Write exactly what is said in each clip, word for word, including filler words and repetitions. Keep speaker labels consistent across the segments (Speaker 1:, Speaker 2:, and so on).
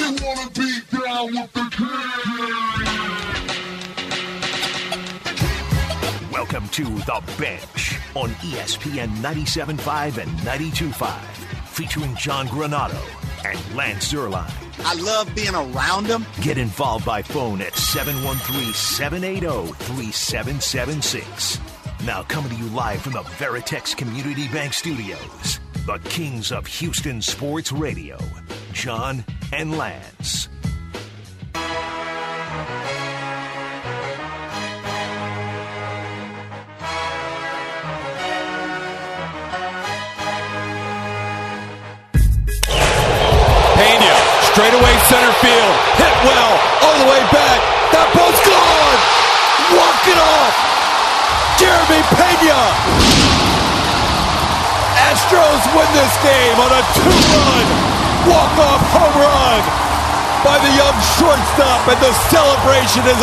Speaker 1: wanna be down with the king.
Speaker 2: Welcome to The Bench on E S P N ninety-seven point five and ninety-two point five, featuring John Granado and Lance Zierlein.
Speaker 3: I love being around them.
Speaker 2: Get involved by phone at seven one three, seven eight zero, three seven seven six. Now coming to you live from the Veritex Community Bank Studios, the kings of Houston sports radio, John and Lance.
Speaker 4: Pena, straightaway center field, hit well, all the way back, that ball's gone! Walk it off! Jeremy Pena! Astros win this game on a two-run walk-off home run by the young shortstop, and the celebration is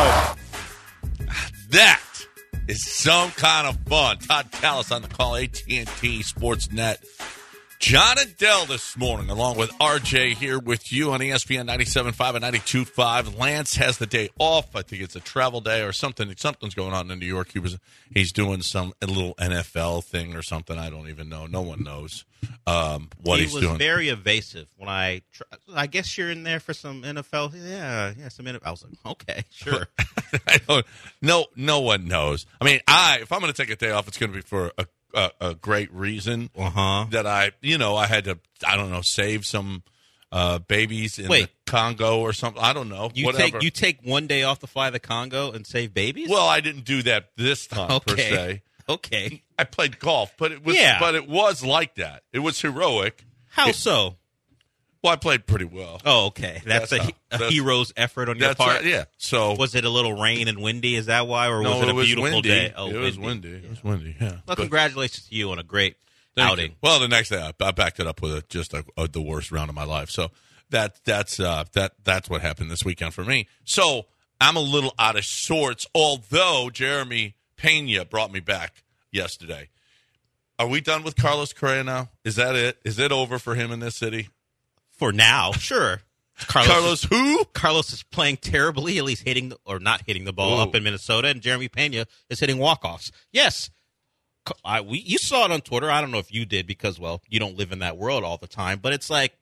Speaker 4: on!
Speaker 5: That is some kind of fun. Todd Callis on the call, A T and T Sports Net. John and Dell this morning, along with R J here with you on E S P N ninety-seven point five and ninety-two point five. Lance has the day off. I think it's a travel day or something. Something's going on in New York. He was he's doing some a little N F L thing or something. I don't even know. No one knows um, what
Speaker 6: he
Speaker 5: he's
Speaker 6: was
Speaker 5: doing.
Speaker 6: Very evasive when I. Tr- I guess you're in there for some N F L. Yeah, yeah, some N F L. I was like, okay, sure.
Speaker 5: I don't. No, no one knows. I mean, I if I'm going to take a day off, it's going to be for a. A, a great reason
Speaker 6: uh-huh.
Speaker 5: that I, you know, I had to, I don't know, save some uh, babies in
Speaker 6: Wait.
Speaker 5: the Congo or something. I don't know.
Speaker 6: You
Speaker 5: whatever.
Speaker 6: take you take one day off to fly the Congo and save babies?
Speaker 5: Well, I didn't do that this time
Speaker 6: okay.
Speaker 5: per se.
Speaker 6: Okay.
Speaker 5: I played golf, but it was,
Speaker 6: yeah.
Speaker 5: but it was like that. It was heroic.
Speaker 6: How
Speaker 5: it,
Speaker 6: so?
Speaker 5: Well, I played pretty well.
Speaker 6: Oh, okay. That's,
Speaker 5: That's
Speaker 6: a,
Speaker 5: how,
Speaker 6: a
Speaker 5: that's,
Speaker 6: hero's effort on your
Speaker 5: that's
Speaker 6: part.
Speaker 5: Right, yeah. So
Speaker 6: was it a little rain and windy? Is that why, or
Speaker 5: no,
Speaker 6: was it a
Speaker 5: it was
Speaker 6: beautiful
Speaker 5: windy.
Speaker 6: day?
Speaker 5: Oh, it was windy. It was windy. Yeah. Well,
Speaker 6: but, congratulations to you on a great
Speaker 5: Thank
Speaker 6: outing.
Speaker 5: You. Well, the next day I, I backed it up with a, just a, a, the worst round of my life. So that that's uh, that that's what happened this weekend for me. So I'm a little out of sorts. Although Jeremy Pena brought me back yesterday. Are we done with Carlos Correa now? Is that it? Is it over for him in this city?
Speaker 6: For now, sure. Carlos,
Speaker 5: Carlos
Speaker 6: is,
Speaker 5: who?
Speaker 6: Carlos is playing terribly, at least hitting the, or not hitting the ball
Speaker 5: Ooh.
Speaker 6: up in Minnesota, and Jeremy Pena is hitting walk-offs. Yes. I, we, you saw it on Twitter. I don't know if you did because, well, you don't live in that world all the time. But it's like,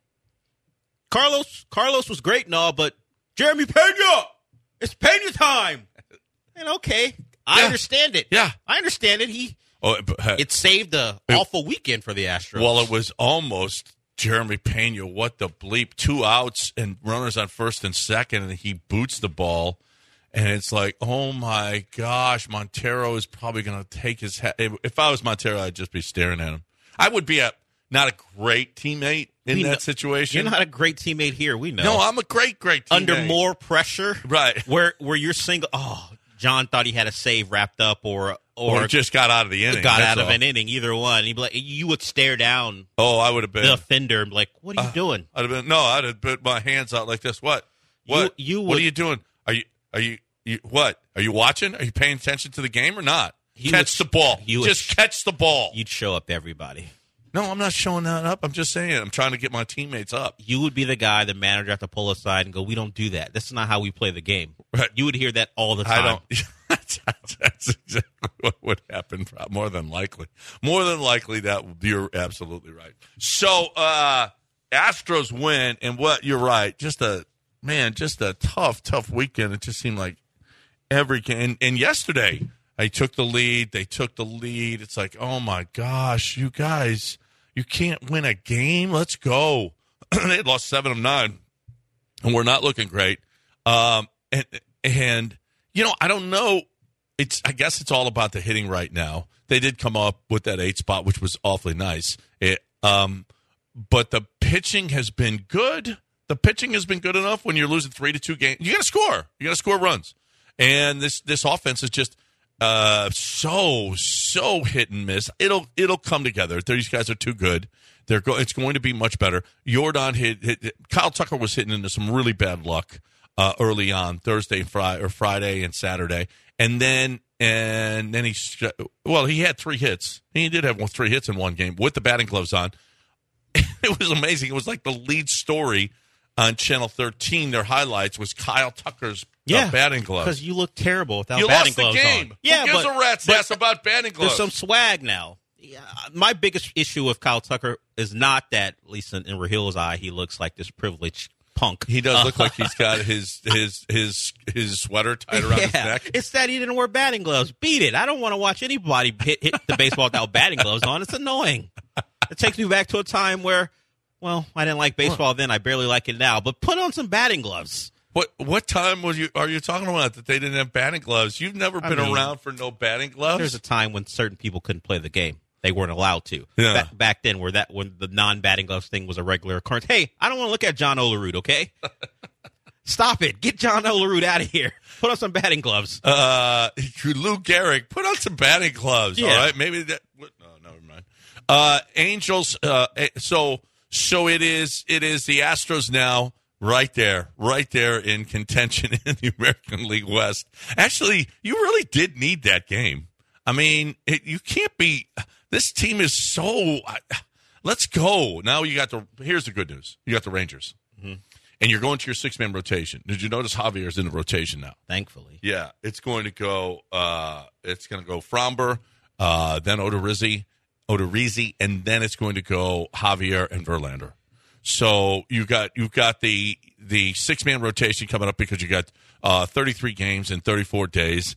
Speaker 6: Carlos Carlos was great and all, but Jeremy Pena, it's Pena time. And okay, I
Speaker 5: yeah.
Speaker 6: understand it.
Speaker 5: Yeah.
Speaker 6: I understand it. He
Speaker 5: oh, but, uh,
Speaker 6: It saved an awful weekend for the Astros.
Speaker 5: Well, it was almost Jeremy Pena. What the bleep? Two outs and runners on first and second, and he boots the ball. And it's like, oh, my gosh, Montero is probably going to take his head. If I was Montero, I'd just be staring at him. I would be a not a great teammate in
Speaker 6: We
Speaker 5: that
Speaker 6: know,
Speaker 5: situation.
Speaker 6: You're not a great teammate here. We know.
Speaker 5: No, I'm a great, great teammate.
Speaker 6: Under more pressure.
Speaker 5: Right.
Speaker 6: Where where you're single. Oh, John thought he had a save wrapped up or or,
Speaker 5: or just got out of the inning.
Speaker 6: Got
Speaker 5: That's
Speaker 6: out of
Speaker 5: all.
Speaker 6: an inning, either one. He'd be like, you would stare down
Speaker 5: Oh, I would have been.
Speaker 6: the offender and be like, what are you
Speaker 5: uh,
Speaker 6: doing?
Speaker 5: I'd have been. No, I'd have put my hands out like this. What? What?
Speaker 6: You, you
Speaker 5: what
Speaker 6: would,
Speaker 5: are you doing? Are you, are you, you, what? Are you watching? Are you paying attention to the game or not? Catch
Speaker 6: would,
Speaker 5: the ball.
Speaker 6: You
Speaker 5: just
Speaker 6: would,
Speaker 5: catch the ball.
Speaker 6: You'd show up to everybody.
Speaker 5: No, I'm not showing that up. I'm just saying I'm trying to get my teammates up.
Speaker 6: You would be the guy the manager have to pull aside and go, we don't do that. This is not how we play the game.
Speaker 5: Right.
Speaker 6: You would hear that all the time.
Speaker 5: I don't. that's, that's exactly what would happen. More than likely. More than likely, that you're absolutely right. So, uh, Astros win, and what you're right. Just a man, just a tough, tough weekend. It just seemed like every game. And, and yesterday, I took the lead. They took the lead. It's like, oh my gosh, you guys, you can't win a game. Let's go. They had lost seven of nine, and we're not looking great. Um, and and you know, I don't know. It's I guess it's all about the hitting right now. They did come up with that eight spot, which was awfully nice. It, um, but the pitching has been good. The pitching has been good enough when you're losing three to two games. You got to score. You got to score runs. And this this offense is just uh, so so hit and miss. It'll it'll come together. These guys are too good. They're go- It's going to be much better. Jordan hit, hit, hit. Kyle Tucker was hitting into some really bad luck uh, early on Thursday, Friday, or Friday and Saturday, and then and then he well he had three hits. He did have three hits in one game with the batting gloves on. It was amazing. It was like the lead story on Channel thirteen, their highlights was Kyle Tucker's
Speaker 6: Yeah,
Speaker 5: uh, batting gloves.
Speaker 6: because you look terrible without
Speaker 5: You
Speaker 6: batting
Speaker 5: lost the
Speaker 6: gloves
Speaker 5: game.
Speaker 6: on. Yeah,
Speaker 5: Who gives
Speaker 6: but,
Speaker 5: a rat's
Speaker 6: but
Speaker 5: ass about batting gloves?
Speaker 6: there's some swag now. Yeah, my biggest issue with Kyle Tucker is not that, at least in, in Rahil's eye, he looks like this privileged punk.
Speaker 5: He does look
Speaker 6: Uh,
Speaker 5: like he's got his his his his sweater tied around
Speaker 6: yeah,
Speaker 5: his neck.
Speaker 6: it's that he didn't wear batting gloves. Beat it. I don't want to watch anybody hit, hit the baseball without batting gloves on. It's annoying. It takes me back to a time where, well, I didn't like baseball then. I barely like it now. But put on some batting gloves.
Speaker 5: What what time was you are you talking about that they didn't have batting gloves? You've never
Speaker 6: I
Speaker 5: been
Speaker 6: mean,
Speaker 5: around for no batting gloves?
Speaker 6: There's a time when certain people couldn't play the game. They weren't allowed to.
Speaker 5: Yeah.
Speaker 6: Back, back then, where that when the non-batting gloves thing was a regular occurrence. Hey, I don't want to look at John Olerud, okay? Stop it. Get John Olerud out of here. Put on some batting gloves.
Speaker 5: Uh, Lou Gehrig, put on some batting gloves.
Speaker 6: Yeah.
Speaker 5: All right, maybe that. What, no, never mind. Uh, Angels. Uh, so so it is. It is the Astros now. Right there, right there in contention in the American League West. Actually, you really did need that game. I mean, it, you can't be. This team is so. Uh, let's go now. You got the. Here's the good news. You got the Rangers, mm-hmm. and you're going to your six man rotation. Did you notice Javier's in the rotation now?
Speaker 6: Thankfully,
Speaker 5: Yeah, it's going to go. Uh, it's going to go Fromber, uh, then Odorizzi, Odorizzi, and then it's going to go Javier and Verlander. So you got you've got the the six man rotation coming up because you got uh, thirty-three games in thirty-four days.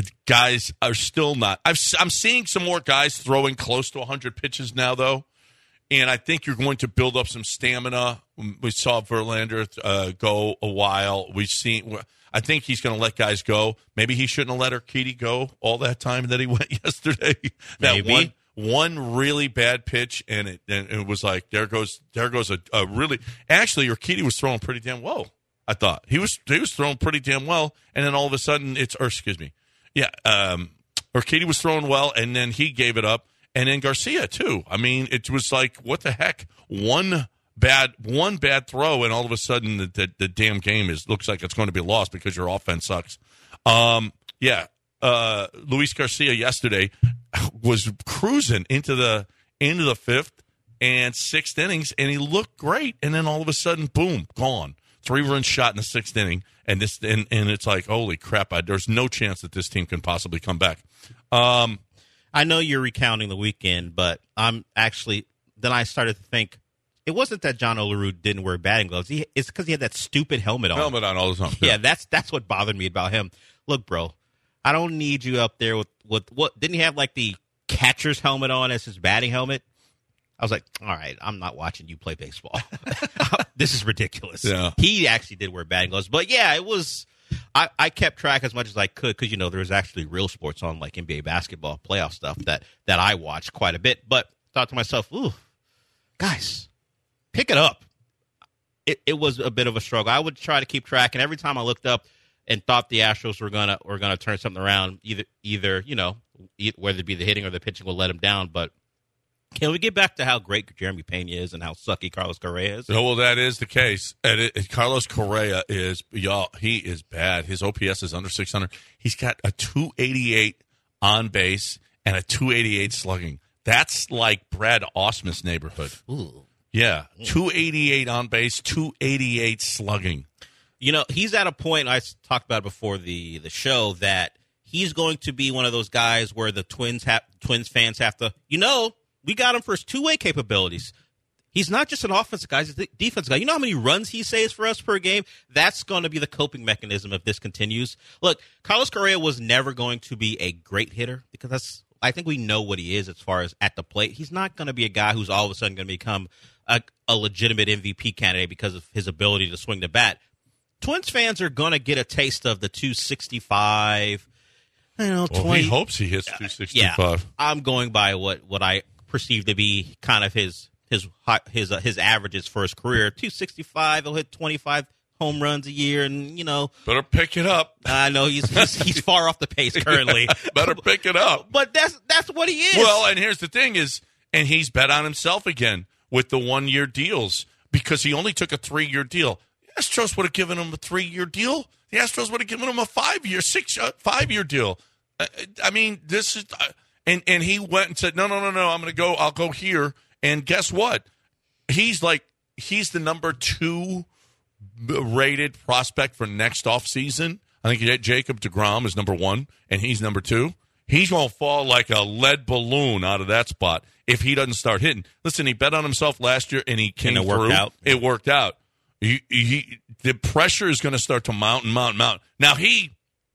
Speaker 5: Guys are still not. I've, I'm seeing some more guys throwing close to one hundred pitches now, though, and I think you're going to build up some stamina. We saw Verlander uh, go a while. We've seen. I think he's going to let guys go. Maybe he shouldn't have let Urquidy go all that time that he went yesterday. that
Speaker 6: Maybe.
Speaker 5: one. One really bad pitch, and it and it was like there goes there goes a, a really actually Urquidy was throwing pretty damn well. I thought he was he was throwing pretty damn well, and then all of a sudden it's or excuse me, yeah, um, Urquidy was throwing well, and then he gave it up, and then Garcia too. I mean, it was like what the heck, one bad one bad throw, and all of a sudden the the, the damn game is looks like it's going to be lost because your offense sucks. Um, yeah, uh, Luis Garcia yesterday was cruising into the into the fifth and sixth innings, and he looked great. And then all of a sudden, boom, gone. Three runs shot in the sixth inning, and this and, and it's like, holy crap! I, there's no chance that this team can possibly come back. Um,
Speaker 6: I know you're recounting the weekend, but I'm actually. Then I started to think it wasn't that John Olerud didn't wear batting gloves. He, it's because he had that stupid helmet on.
Speaker 5: helmet on all the time.
Speaker 6: Yeah, that's that's what bothered me about him. Look, bro, I don't need you up there with, with what didn't he have like the catcher's helmet on as his batting helmet? I was like, all right, I'm not watching you play baseball. This is ridiculous.
Speaker 5: Yeah.
Speaker 6: He actually did wear batting gloves. But yeah, it was I, I kept track as much as I could because, you know, there was actually real sports on like N B A basketball playoff stuff that, that I watched quite a bit. But thought to myself, ooh, guys, pick it up. It, it was a bit of a struggle. I would try to keep track, and every time I looked up and thought the Astros were gonna were gonna turn something around, either either you know e- whether it be the hitting or the pitching will let them down. But can we get back to how great Jeremy Pena is and how sucky Carlos Correa is?
Speaker 5: Oh, well, that is the case. And it, it, Carlos Correa is, y'all, he is bad. His O P S is under six hundred. He's got a two eighty-eight on base and a two eighty-eight slugging. That's like Brad Ausmus neighborhood.
Speaker 6: Ooh.
Speaker 5: Yeah, two eighty-eight on base, two eighty-eight slugging.
Speaker 6: You know, he's at a point, I talked about it before the, the show, that he's going to be one of those guys where the Twins have, Twins fans have to, you know, we got him for his two-way capabilities. He's not just an offensive guy, he's a defensive guy. You know how many runs he saves for us per game? That's going to be the coping mechanism if this continues. Look, Carlos Correa was never going to be a great hitter because that's, I think we know what he is as far as at the plate. He's not going to be a guy who's all of a sudden going to become a, a legitimate M V P candidate because of his ability to swing the bat. Twins fans are going to get a taste of the two sixty-five. You know,
Speaker 5: Well,
Speaker 6: twenty.
Speaker 5: he hopes he hits two sixty-five.
Speaker 6: Yeah, I'm going by what, what I perceive to be kind of his his his uh, his averages for his career. two sixty-five. He'll hit twenty-five home runs a year, and you know,
Speaker 5: Better pick it up.
Speaker 6: I know he's he's, he's far off the pace currently.
Speaker 5: Better pick it up.
Speaker 6: But that's that's what he is.
Speaker 5: Well, and here's the thing is, and he's bet on himself again with the one-year deals because he only took a three-year deal. The Astros would have given him a three-year deal. The Astros would have given him a five-year, six, uh, five-year deal. I, I mean, this is, uh, and and he went and said, no, no, no, no, I'm going to go. I'll go here. And guess what? He's like, he's the number two rated prospect for next offseason, I think Jacob deGrom is number one, and he's number two. He's going to fall like a lead balloon out of that spot if he doesn't start hitting. Listen, he bet on himself last year, and he came
Speaker 6: and it
Speaker 5: through.
Speaker 6: Worked out.
Speaker 5: It worked out. He, he, the pressure is going to start to mount and mount and mount. Now, he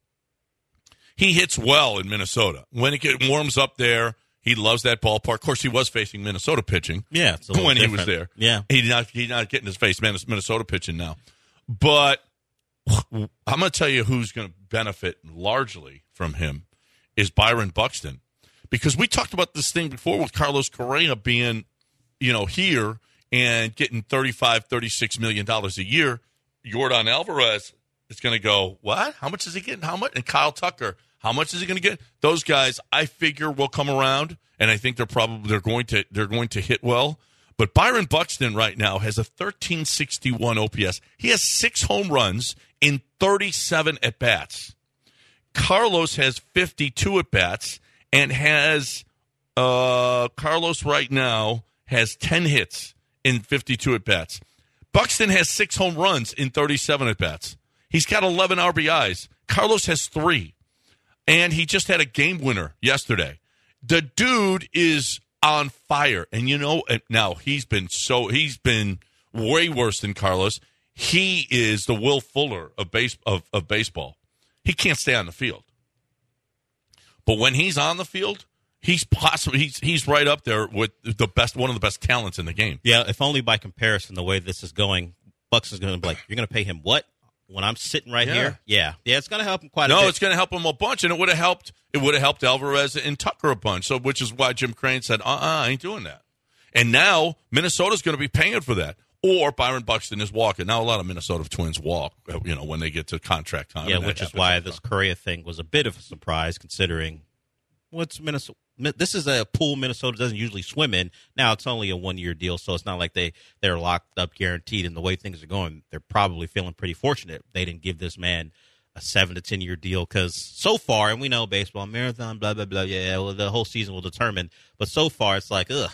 Speaker 5: he hits well in Minnesota. When it get, warms up there, he loves that ballpark. Of course, he was facing Minnesota pitching
Speaker 6: yeah, it's a
Speaker 5: when
Speaker 6: different.
Speaker 5: he was there.
Speaker 6: Yeah.
Speaker 5: He's not, he's not getting his face Minnesota pitching now. But I'm going to tell you who's going to benefit largely from him is Byron Buxton. Because we talked about this thing before with Carlos Correa being, you know, here and getting thirty-five, thirty-six million dollars a year. Yordan Alvarez is going to go, what? How much is he getting? How much? And Kyle Tucker, how much is he going to get? Those guys, I figure, will come around, and I think they're probably they're going to they're going to hit well. But Byron Buxton right now has a thirteen sixty-one O P S. He has six home runs in thirty-seven at bats. Carlos has fifty-two at bats and has uh, Carlos right now has ten hits in fifty-two at bats. Buxton has six home runs in thirty-seven at bats. He's got eleven R B Is. Carlos has three, and he just had a game winner yesterday. The dude is on fire, and you know now he's been so he's been way worse than Carlos. He is the Will Fuller of base of, of baseball. He can't stay on the field. But when he's on the field, he's possibly he's he's right up there with the best one of the best talents in the game.
Speaker 6: Yeah, if only by comparison, the way this is going, Bucks is going to be like, you're going to pay him what? When I'm sitting right
Speaker 5: Yeah.
Speaker 6: here? Yeah. Yeah, it's going to help him quite a
Speaker 5: No,
Speaker 6: bit.
Speaker 5: it's going to help him a bunch, and it would have helped it would have helped Alvarez and Tucker a bunch. So which is why Jim Crane said, uh-uh, I ain't doing that. And now Minnesota's going to be paying for that. Or Byron Buxton is walking. Now a lot of Minnesota Twins walk, you know, when they get to contract time.
Speaker 6: Yeah, which is why this Correa thing was a bit of a surprise, considering what's Minnesota. This is a pool Minnesota doesn't usually swim in. Now it's only a one-year deal, so it's not like they they're locked up, guaranteed. And the way things are going, they're probably feeling pretty fortunate they didn't give this man a seven to ten year deal. Because so far, and we know baseball marathon, blah blah blah. Yeah, well, the whole season will determine. But so far, it's like ugh.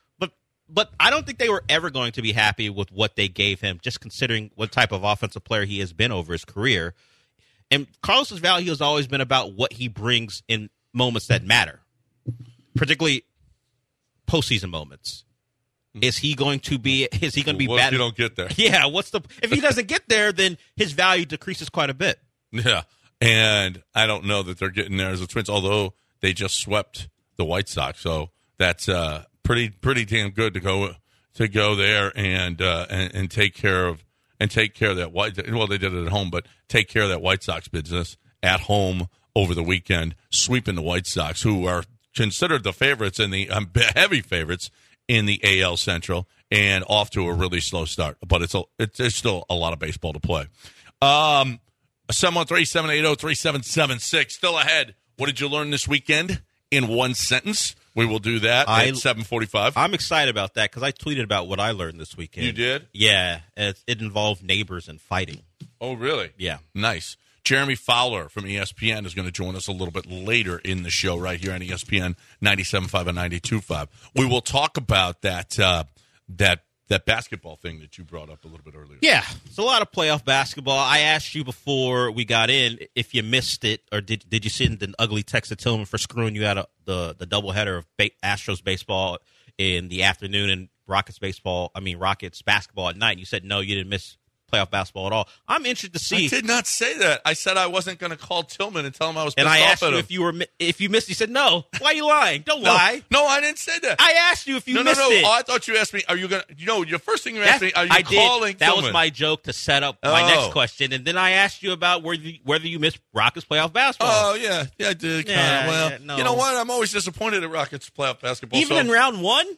Speaker 6: But I don't think they were ever going to be happy with what they gave him, just considering what type of offensive player he has been over his career. And Carlos's value has always been about what he brings in moments that matter, particularly postseason moments. Is he going to be? Is he going to be
Speaker 5: what
Speaker 6: bad?
Speaker 5: If you don't get there?
Speaker 6: Yeah. What's the? If he doesn't get there, then his value decreases quite a bit.
Speaker 5: Yeah, and I don't know that they're getting there as the Twins, although they just swept the White Sox, so that's uh, pretty pretty damn good to go to go there and uh, and, and take care of and take care of that White. Well, they did it at home, but take care of that White Sox business at home over the weekend, sweeping the White Sox, who are considered the favorites in the um, heavy favorites in the A L Central, and off to a really slow start. But it's a, it's there's still a lot of baseball to play. Um, seven one three, seven eight zero, three seven seven six. Still ahead. What did you learn this weekend in one sentence? We will do that
Speaker 6: I,
Speaker 5: at seven forty-five.
Speaker 6: I'm excited about that because I tweeted about what I learned this weekend.
Speaker 5: You did?
Speaker 6: Yeah. It, it involved neighbors and fighting.
Speaker 5: Oh, really?
Speaker 6: Yeah.
Speaker 5: Nice. Jeremy Fowler from E S P N is going to join us a little bit later in the show right here on E S P N ninety-seven point five and ninety-two point five. We will talk about that uh, that that basketball thing that you brought up a little bit earlier.
Speaker 6: Yeah, it's a lot of playoff basketball. I asked you before we got in if you missed it, or did did you send an ugly text to Tillman for screwing you out of the, the doubleheader of ba- Astros baseball in the afternoon and Rockets baseball, I mean Rockets basketball at night? And you said no, you didn't miss playoff basketball at all. I'm interested to see.
Speaker 5: I did not say that. I said I wasn't going to call Tillman and tell him I was pissed
Speaker 6: and I
Speaker 5: off
Speaker 6: asked
Speaker 5: at
Speaker 6: you
Speaker 5: him.
Speaker 6: if you were if you missed. You said no. Why are you lying? Don't
Speaker 5: no,
Speaker 6: lie.
Speaker 5: No, I didn't say that.
Speaker 6: I asked you if you
Speaker 5: no,
Speaker 6: missed
Speaker 5: no, no.
Speaker 6: it.
Speaker 5: Oh, I thought you asked me. Are you going to? You know, your first thing you asked
Speaker 6: That's,
Speaker 5: me. Are you
Speaker 6: I
Speaker 5: calling
Speaker 6: did. That
Speaker 5: Tillman?
Speaker 6: was my joke to set up my
Speaker 5: Oh.
Speaker 6: next question, and then I asked you about whether you, whether you missed Rockets playoff basketball.
Speaker 5: Oh yeah, yeah, I did. Kinda.
Speaker 6: Yeah,
Speaker 5: well,
Speaker 6: yeah, no.
Speaker 5: you know what? I'm always disappointed at Rockets playoff basketball.
Speaker 6: Even
Speaker 5: so.
Speaker 6: in round one.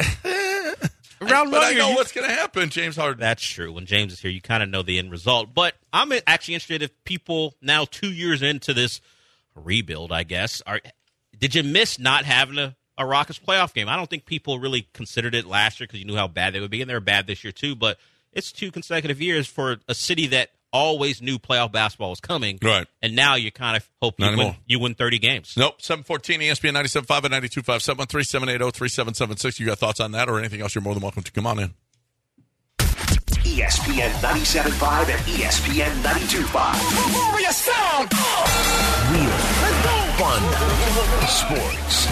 Speaker 6: Round
Speaker 5: but
Speaker 6: one,
Speaker 5: I know
Speaker 6: you-
Speaker 5: what's going to happen, James Harden.
Speaker 6: That's true. When James is here, you kind of know the end result. But I'm actually interested if people now two years into this rebuild, I guess, are did you miss not having a, a Rockets playoff game? I don't think people really considered it last year because you knew how bad they would be, and they were bad this year too. But it's two consecutive years for a city that always knew playoff basketball was coming.
Speaker 5: Right.
Speaker 6: And now you kind of hope you
Speaker 5: Not
Speaker 6: win,
Speaker 5: anymore.
Speaker 6: you win thirty games.
Speaker 5: Nope, seven fourteen E S P N ninety-seven point five and ninety-two point five, seven one three, seven eight zero, three seven seven six. You got thoughts on that or anything else, you're more than welcome to come on in.
Speaker 2: E S P N ninety-seven point five and E S P N ninety-two point five.
Speaker 1: Warrior sound!
Speaker 2: Real, fun, sports.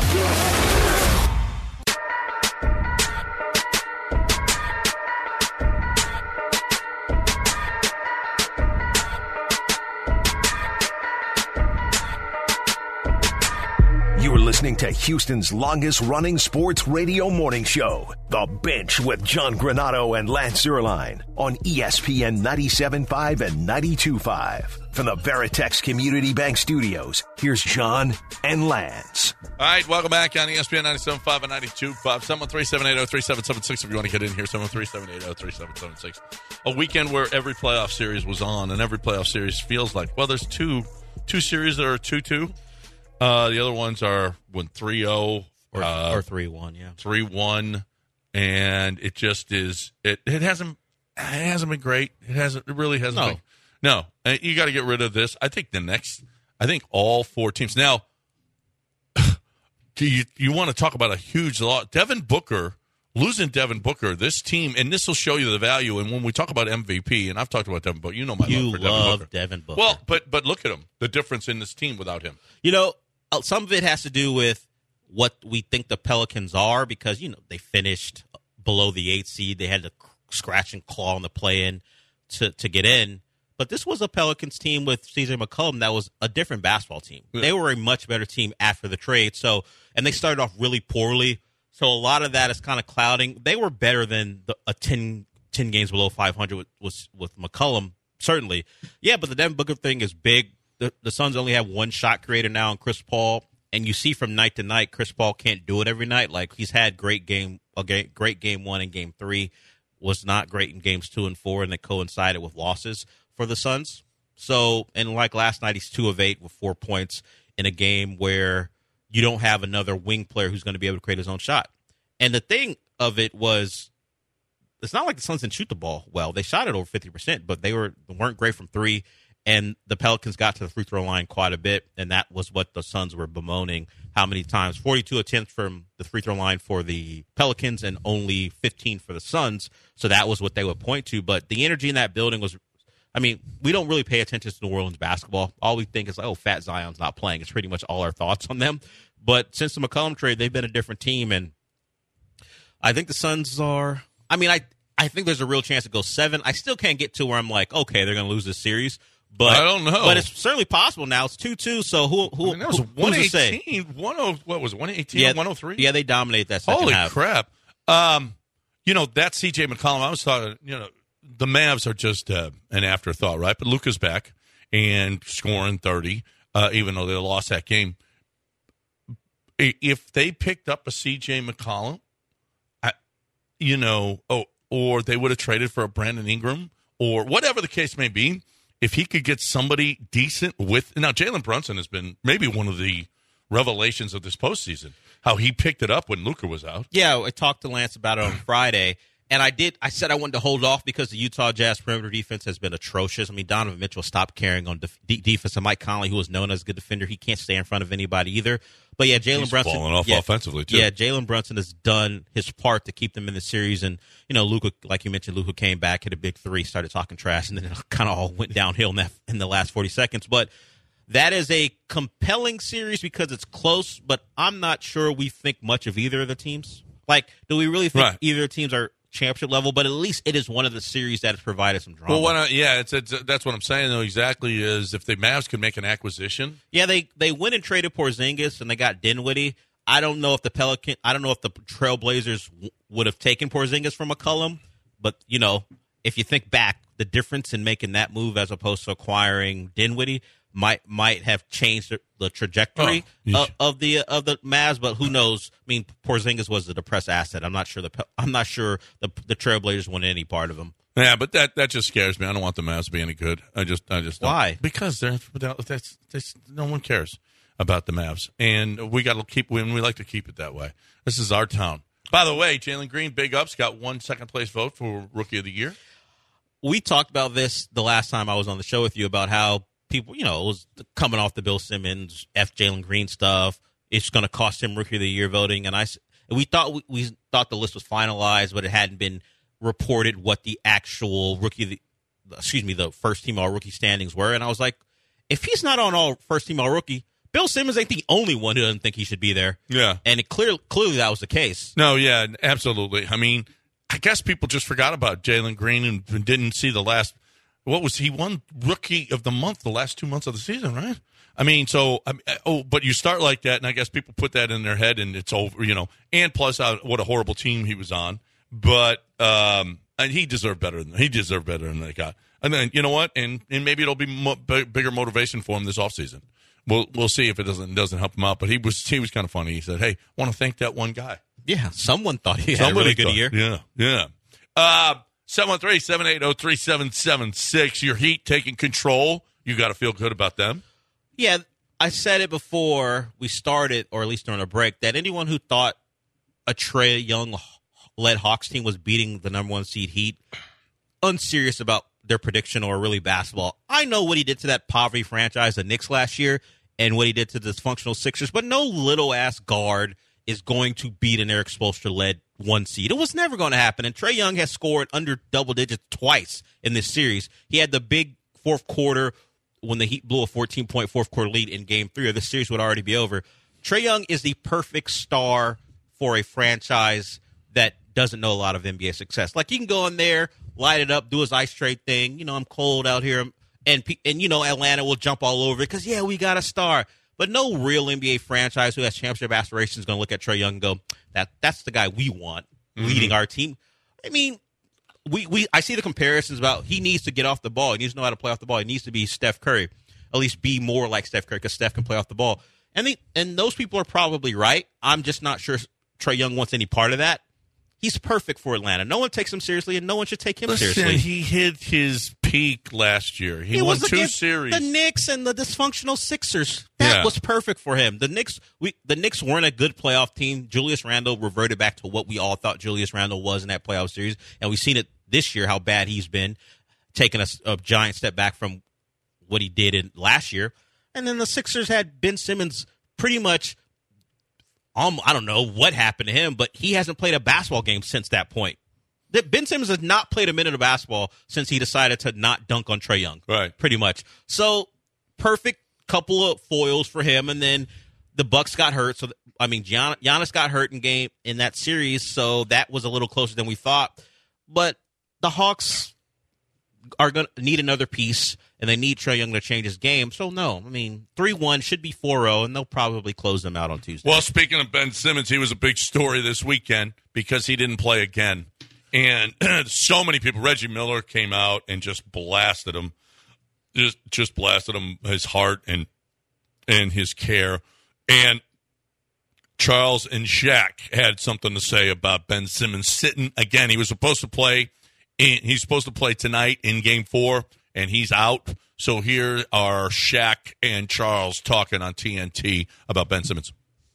Speaker 2: You are listening to Houston's longest-running sports radio morning show, The Bench with John Granato and Lance Zierlein on E S P N ninety-seven point five and ninety-two point five. From the Veritex Community Bank Studios, here's John and Lance.
Speaker 5: All right, welcome back on E S P N ninety-seven point five and ninety-two point five. seven one three, seven eight zero, three seven seven six if you want to get in here. seven one three, seven eight zero, three seven seven six. A weekend where every playoff series was on, and every playoff series feels like, well, there's two two series that are two two. Uh, the other ones are when three oh
Speaker 6: Or,
Speaker 5: uh,
Speaker 6: or three one, yeah.
Speaker 5: three one, and it just is. It it hasn't it hasn't been great. It hasn't. It really hasn't.
Speaker 6: No.
Speaker 5: Been. No, uh, you got to get rid of this. I think the next. I think all four teams now. Do you you want to talk about a huge loss? Devin Booker losing Devin Booker. This team, and this will show you the value. And when we talk about M V P, and I've talked about Devin Booker, you know my
Speaker 6: You
Speaker 5: love for Devin
Speaker 6: love
Speaker 5: Booker.
Speaker 6: Devin Booker.
Speaker 5: Well, but but look at him. The difference in this team without him.
Speaker 6: You know, uh, some of it has to do with what we think the Pelicans are because, you know, they finished below the eighth seed. They had to scratch and claw on the play-in to, to get in. But this was a Pelicans team with C J McCollum that was a different basketball team.
Speaker 5: Yeah.
Speaker 6: They were a much better team after the trade. So, and they started off really poorly. So a lot of that is kind of clouding. They were better than the, a ten, ten games below five hundred with, with, with McCollum, certainly. Yeah, but the Devin Booker thing is big. The, the Suns only have one shot creator now on Chris Paul. And you see from night to night, Chris Paul can't do it every night. Like, he's had great game, a great game one and game three, was not great in games two and four, and that coincided with losses for the Suns. So, and like last night, he's two of eight with four points in a game where you don't have another wing player who's going to be able to create his own shot. And the thing of it was, it's not like the Suns didn't shoot the ball well. They shot it over fifty percent, but they were, weren't great from three. And the Pelicans got to the free throw line quite a bit, and that was what the Suns were bemoaning. How many times? forty-two attempts from the free throw line for the Pelicans and only fifteen for the Suns. So that was what they would point to. But the energy in that building was, I mean, we don't really pay attention to New Orleans basketball. All we think is, like, oh, Fat Zion's not playing. It's pretty much all our thoughts on them. But since the McCollum trade, they've been a different team. And I think the Suns are, I mean, I, I think there's a real chance to go seven. I still can't get to where I'm like, okay, they're going to lose this series. But
Speaker 5: I don't know.
Speaker 6: But it's certainly possible now. It's two two, so who who,
Speaker 5: I mean, that was
Speaker 6: who who's to say?
Speaker 5: one eighteen, ten, what was it, one eighteen,
Speaker 6: Yeah,
Speaker 5: one oh three?
Speaker 6: Yeah, they dominate that second
Speaker 5: Holy
Speaker 6: half.
Speaker 5: crap. Um, you know, that C J McCollum, I was talking, you know, the Mavs are just uh, an afterthought, right? But Luka's back and scoring thirty, uh, even though they lost that game. If they picked up a C J McCollum, I, you know, oh, or they would have traded for a Brandon Ingram or whatever the case may be, if he could get somebody decent with – now, Jalen Brunson has been maybe one of the revelations of this postseason, how he picked it up when Luka was out.
Speaker 6: Yeah, I talked to Lance about it on Friday, and I did. I said I wanted to hold off because the Utah Jazz perimeter defense has been atrocious. I mean, Donovan Mitchell stopped carrying on def- de- defense, and Mike Conley, who was known as a good defender, he can't stay in front of anybody either. But yeah, Jalen
Speaker 5: He's
Speaker 6: Brunson
Speaker 5: falling off
Speaker 6: yeah,
Speaker 5: offensively too.
Speaker 6: Yeah, Jalen Brunson has done his part to keep them in the series, and you know, Luka, like you mentioned, Luka came back, hit a big three, started talking trash, and then it kind of all went downhill in, that, in the last forty seconds. But that is a compelling series because it's close, but I'm not sure we think much of either of the teams. Like, do we really think
Speaker 5: Right.
Speaker 6: either teams are championship level? But at least it is one of the series that has provided some drama.
Speaker 5: Well, why not, yeah, it's, it's that's what I'm saying, though, exactly, is if the Mavs could make an acquisition.
Speaker 6: Yeah, they they went and traded Porzingis, and they got Dinwiddie. I don't know if the Pelican, I don't know if the Trailblazers w- would have taken Porzingis from McCollum, but you know, if you think back, the difference in making that move as opposed to acquiring Dinwiddie might might have changed the, the trajectory
Speaker 5: Oh,
Speaker 6: of, of the of the Mavs. But who knows? I mean, Porzingis was a depressed asset. I'm not sure the I'm not sure the the Trailblazers wanted any part of him.
Speaker 5: Yeah, but that, that just scares me. I don't want the Mavs to be any good. I just I just don't.
Speaker 6: Why?
Speaker 5: Because they're that's, that's no one cares about the Mavs, and we got to keep. We, we like to keep it that way. This is our town. By the way, Jalen Green, big ups, got one second place vote for Rookie of the Year.
Speaker 6: We talked about this the last time I was on the show with you about how people, you know, it was coming off the Bill Simmons, F. Jalen Green stuff. It's going to cost him Rookie of the Year voting, and I we thought we, we thought the list was finalized, but it hadn't been reported what the actual rookie, the, excuse me, the first team all rookie standings were, and I was like, if he's not on all first team all rookie, Bill Simmons ain't the only one who doesn't think he should be there.
Speaker 5: Yeah,
Speaker 6: and it clear, clearly that was the case.
Speaker 5: No, yeah, absolutely. I mean, I guess people just forgot about Jalen Green and didn't see the last. What was he won rookie of the month the last two months of the season, right? I mean, so I mean, oh, but you start like that, and I guess people put that in their head, and it's over, you know. And plus, uh, what a horrible team he was on, but um, and he deserved better than he deserved better than they got. And then you know what, and and maybe it'll be mo- b- bigger motivation for him this offseason. We'll we'll see if it doesn't doesn't help him out. But he was he was kind of funny. He said, "Hey, want to thank that one guy."
Speaker 6: Yeah, someone thought he had
Speaker 5: Somebody
Speaker 6: a really good
Speaker 5: thought,
Speaker 6: year.
Speaker 5: Yeah, yeah. Uh, seven one three, seven eight zero, three seven seven six. Your Heat taking control. You got to feel good about them.
Speaker 6: Yeah, I said it before we started, or at least during a break, that anyone who thought a Trae Young-led Hawks team was beating the number one seed Heat, unserious about their prediction or really basketball. I know what he did to that poverty franchise, the Knicks, last year, and what he did to the dysfunctional Sixers, but no little-ass guard is going to beat an Eric Spoelstra-led one seed. It was never going to happen, and Trae Young has scored under double digits twice in this series. He had the big fourth quarter when the Heat blew a fourteen-point fourth-quarter lead in Game three, or the series would already be over. Trae Young is the perfect star for a franchise that doesn't know a lot of N B A success. Like, he can go in there, light it up, do his ice trade thing. You know, I'm cold out here. And, and you know, Atlanta will jump all over it because, yeah, we got a star. But no real N B A franchise who has championship aspirations is going to look at Trae Young and go, that that's the guy we want mm-hmm. leading our team. I mean, we, we I see the comparisons about he needs to get off the ball. He needs to know how to play off the ball. He needs to be Steph Curry, at least be more like Steph Curry because Steph can play off the ball. And the, and those people are probably right. I'm just not sure Trae Young wants any part of that. He's perfect for Atlanta. No one takes him seriously, and no one should take him
Speaker 5: Listen,
Speaker 6: seriously.
Speaker 5: He hit his peak last year. He,
Speaker 6: he
Speaker 5: won
Speaker 6: was
Speaker 5: two
Speaker 6: against
Speaker 5: series.
Speaker 6: The Knicks and the dysfunctional Sixers. That
Speaker 5: yeah.
Speaker 6: was perfect for him. The Knicks, we the Knicks weren't a good playoff team. Julius Randle reverted back to what we all thought Julius Randle was in that playoff series, and we've seen it this year how bad he's been, taking a, a giant step back from what he did in last year. And then the Sixers had Ben Simmons pretty much. Um, I don't know what happened to him, but he hasn't played a basketball game since that point. Ben Simmons has not played a minute of basketball since he decided to not dunk on Trae Young.
Speaker 5: Right.
Speaker 6: Pretty much. So, perfect couple of foils for him, and then the Bucks got hurt. So, I mean, Gian, Giannis got hurt in game in that series, so that was a little closer than we thought. But the Hawks are going to need another piece, and they need Trae Young to change his game. So, no, I mean, three one should be four oh, and they'll probably close them out on Tuesday.
Speaker 5: Well, speaking of Ben Simmons, he was a big story this weekend because he didn't play again. And so many people, Reggie Miller came out and just blasted him, just just blasted him, his heart and and his care. And Charles and Shaq had something to say about Ben Simmons sitting again. He was supposed to play. In, he's supposed to play tonight in Game Four, and he's out. So here are Shaq and Charles talking on T N T about Ben Simmons.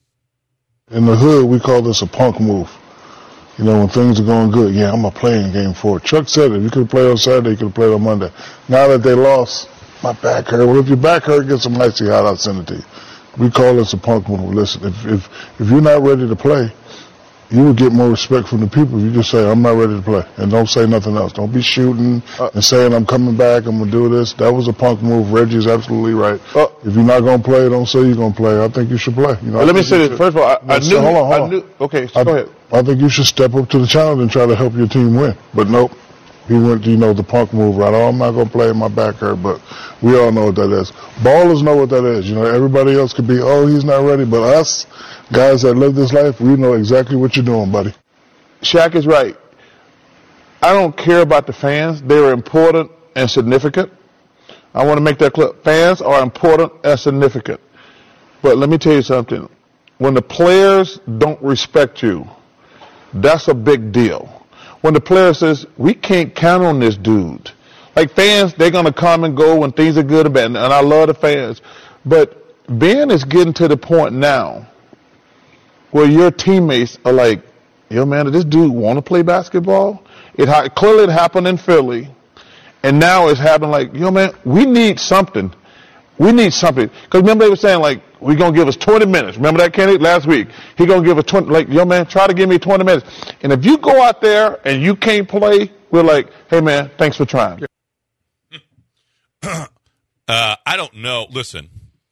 Speaker 1: In the hood, we call this a punk move. You know, when things are going good, yeah, I'm going to play in Game Four. Chuck said it. You could have played on Saturday, you could have played on Monday. Now that they lost, my back hurt. Well, if your back hurt, get some icy hot, I'll send it to you. We call this a punk move. Listen, if if if you're not ready to play, you would get more respect from the people if you just say, I'm not ready to play, and don't say nothing else. Don't be shooting and saying, I'm coming back, I'm going to do this. That was a punk move. Reggie's absolutely right. Uh, if you're not going to play, don't say you're going to play. I think you should play. You know,
Speaker 7: let me say this. First of all, I, I knew.
Speaker 1: Hold on, hold on.
Speaker 7: I knew. Okay, so
Speaker 1: I,
Speaker 7: go ahead.
Speaker 1: I think you should step up to the challenge and try to help your team win. But nope. He went, you know, the punk move, right? Oh, I'm not going to play, my back hurt, but we all know what that is. Ballers know what that is. You know, everybody else could be, oh, he's not ready, but us, guys that live this life, we know exactly what you're doing, buddy.
Speaker 7: Shaq is right. I don't care about the fans. They're important and significant. I want to make that clear. Fans are important and significant. But let me tell you something. When the players don't respect you, that's a big deal. When the player says, we can't count on this dude. Like fans, they're going to come and go when things are good and bad, and I love the fans. But Ben is getting to the point now where your teammates are like, yo, man, does this dude want to play basketball? It ha- clearly it happened in Philly, and now it's happening like, yo, man, we need something. We need something. Because remember they were saying, like, we're going to give us twenty minutes. Remember that, Kenny, last week? He going to give us twenty, like, yo, man, try to give me twenty minutes. And if you go out there and you can't play, we're like, hey, man, thanks for trying.
Speaker 5: uh, I don't know. Listen,